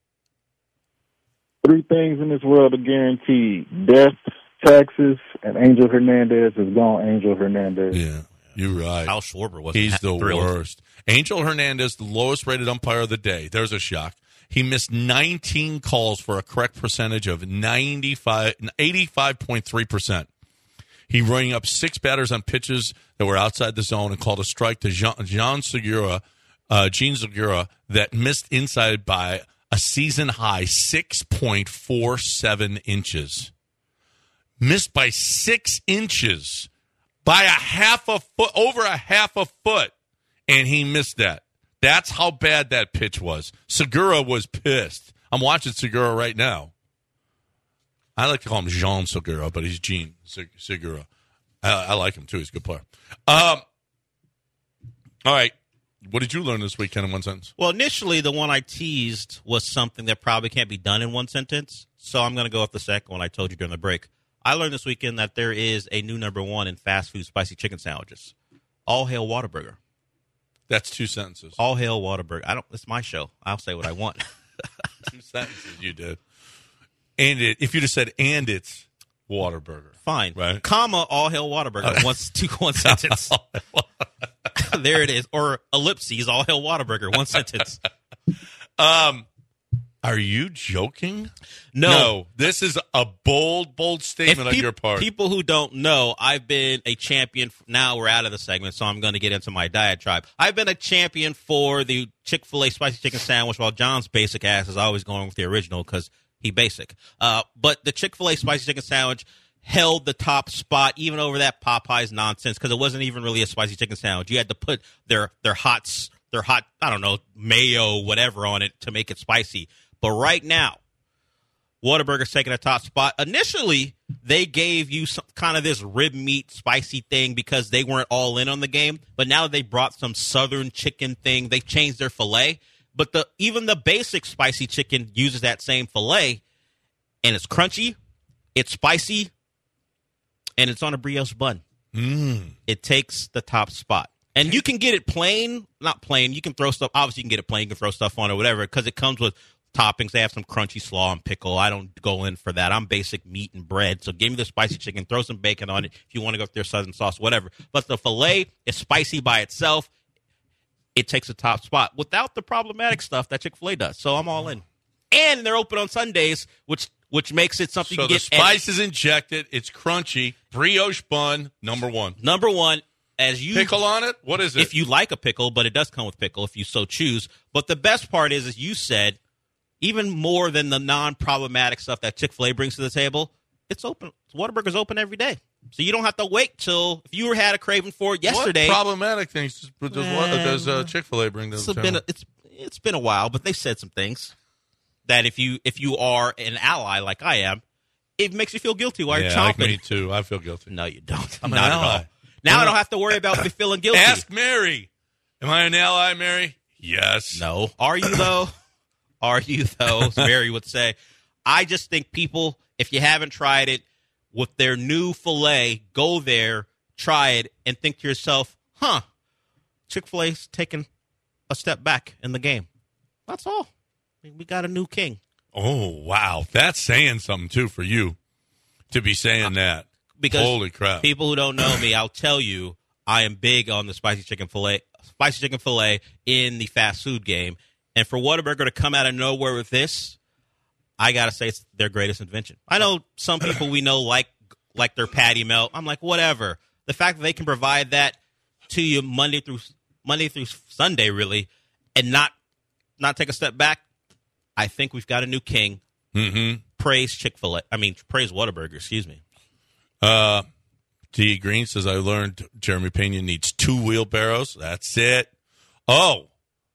Speaker 11: Three things in this world are guaranteed. Death, taxes, and Angel Hernandez is gone. Angel Hernandez.
Speaker 5: Yeah, you're right.
Speaker 6: Kyle Schwarber was
Speaker 5: He's the
Speaker 6: thrilled.
Speaker 5: worst. Angel Hernandez, the lowest rated umpire of the day. There's a shock. He missed nineteen calls for a correct percentage of ninety-five, eighty-five point three percent. He rang up six batters on pitches that were outside the zone and called a strike to Jean, Jean Segura, uh, Gene Segura, that missed inside by a season-high six point four seven inches. Missed by six inches, by a half a foot, over a half a foot, and he missed that. That's how bad that pitch was. Segura was pissed. I'm watching Segura right now. I like to call him Jean Segura, but he's Gene Segura. I, I like him, too. He's a good player. Um, all right. What did you learn this weekend in one sentence?
Speaker 6: Well, initially, the one I teased was something that probably can't be done in one sentence. So I'm going to go with the second one I told you during the break. I learned this weekend that there is a new number one in fast food spicy chicken sandwiches. All hail Whataburger.
Speaker 5: That's two sentences.
Speaker 6: All hail Whataburger. I don't. It's my show. I'll say what I want.
Speaker 5: Two sentences you did. And it, if you just said, and it's Whataburger.
Speaker 6: Fine.
Speaker 5: Right.
Speaker 6: Comma, all hail Whataburger. One, two, one sentence. There it is. Or ellipses, all hail Whataburger. One sentence.
Speaker 5: Um, are you joking?
Speaker 6: No.
Speaker 5: No. This is a bold, bold statement
Speaker 6: If
Speaker 5: on your part.
Speaker 6: People who don't know, I've been a champion. Now we're out of the segment, so I'm going to get into my diatribe. I've been a champion for the Chick-fil-A spicy chicken sandwich, while John's basic ass is always going with the original because he basic. Uh, but the Chick-fil-A spicy chicken sandwich held the top spot even over that Popeyes nonsense because it wasn't even really a spicy chicken sandwich. You had to put their their hot their hot I don't know mayo whatever on it to make it spicy. But right now, Whataburger's taking a top spot. Initially, they gave you some kind of this rib meat spicy thing because they weren't all in on the game. But now they brought some southern chicken thing. They changed their filet. But the even the basic spicy chicken uses that same filet, and it's crunchy, it's spicy, and it's on a brioche bun.
Speaker 5: Mm.
Speaker 6: It takes the top spot. And you can get it plain, not plain. You can throw stuff. Obviously, you can get it plain. You can throw stuff on it or whatever because it comes with toppings. They have some crunchy slaw and pickle. I don't go in for that. I'm basic meat and bread. So give me the spicy chicken. Throw some bacon on it if you want to go with their southern sauce, whatever. But the filet is spicy by itself. It takes a top spot without the problematic stuff that Chick-fil-A does. So I'm all in. And they're open on Sundays, which which makes it something
Speaker 5: So
Speaker 6: you
Speaker 5: the
Speaker 6: get.
Speaker 5: spice is injected. It's crunchy. Brioche bun, number one.
Speaker 6: Number one, as you
Speaker 5: pickle on it. What is it?
Speaker 6: If you like a pickle, but it does come with pickle if you so choose. But the best part is, as you said, even more than the non-problematic stuff that Chick-fil-A brings to the table, it's open. Whataburger's open every day. So you don't have to wait till, if you had a craving for it yesterday.
Speaker 5: What problematic things does, does,
Speaker 6: Eh,
Speaker 5: does uh, Chick-fil-A bring to
Speaker 6: It's
Speaker 5: the
Speaker 6: been
Speaker 5: table?
Speaker 6: a, it's it's been a while, but they've said some things that if you if you are an ally like I am, it makes you feel guilty while
Speaker 5: yeah,
Speaker 6: you're
Speaker 5: like
Speaker 6: chomping.
Speaker 5: me too. I feel guilty.
Speaker 6: No, you don't.
Speaker 5: I'm an
Speaker 6: Not at
Speaker 5: ally.
Speaker 6: all. Now I don't have to worry about me feeling guilty.
Speaker 5: Ask Mary. Am I an ally, Mary? Yes.
Speaker 6: No. Are you, though? Are you, though? As Mary would say. I just think people, if you haven't tried it, with their new filet, go there, try it, and think to yourself, huh, Chick-fil-A's taking a step back in the game. That's all. I mean, we got a new king.
Speaker 5: Oh, wow. That's saying something, too, for you to be saying that.
Speaker 6: Because
Speaker 5: holy crap.
Speaker 6: People who don't know me, I'll tell you, I am big on the spicy chicken fillet, spicy chicken fillet in the fast food game. And for Whataburger to come out of nowhere with this, I got to say it's their greatest invention. I know some people we know like like their patty melt. I'm like, whatever. The fact that they can provide that to you Monday through Monday through Sunday, really, and not not take a step back, I think we've got a new king.
Speaker 5: Mm-hmm.
Speaker 6: Praise Chick-fil-A. I mean, praise Whataburger, excuse me.
Speaker 5: Uh, T. Green says, I learned Jeremy Pena needs two wheelbarrows. That's it. Oh,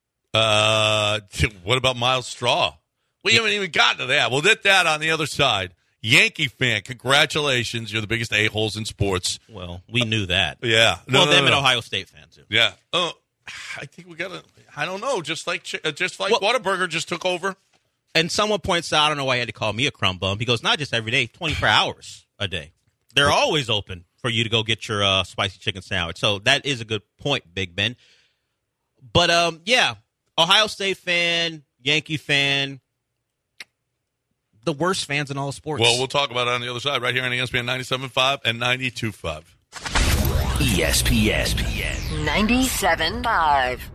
Speaker 5: uh, what about Miles Straw? We haven't even gotten to that. We'll get that on the other side. Yankee fan, congratulations. You're the biggest a-holes in sports.
Speaker 6: Well, we knew that.
Speaker 5: Yeah. No,
Speaker 6: well,
Speaker 5: no,
Speaker 6: them
Speaker 5: no,
Speaker 6: and
Speaker 5: no.
Speaker 6: Ohio State fans, too.
Speaker 5: Yeah. Oh, I think we got to, I don't know, just like uh, just like
Speaker 6: Well-
Speaker 5: Whataburger just took over.
Speaker 6: And someone points out, I don't know why he had to call me a crumb bum. He goes, not just every day, twenty-four hours a day. They're always open for you to go get your uh, spicy chicken sandwich. So that is a good point, Big Ben. But, um, yeah, Ohio State fan, Yankee fan, the worst fans in all of sports.
Speaker 5: Well, we'll talk about it on the other side right here on E S P N ninety-seven point five and ninety-two point five.
Speaker 2: E S P N
Speaker 9: ninety-seven point five.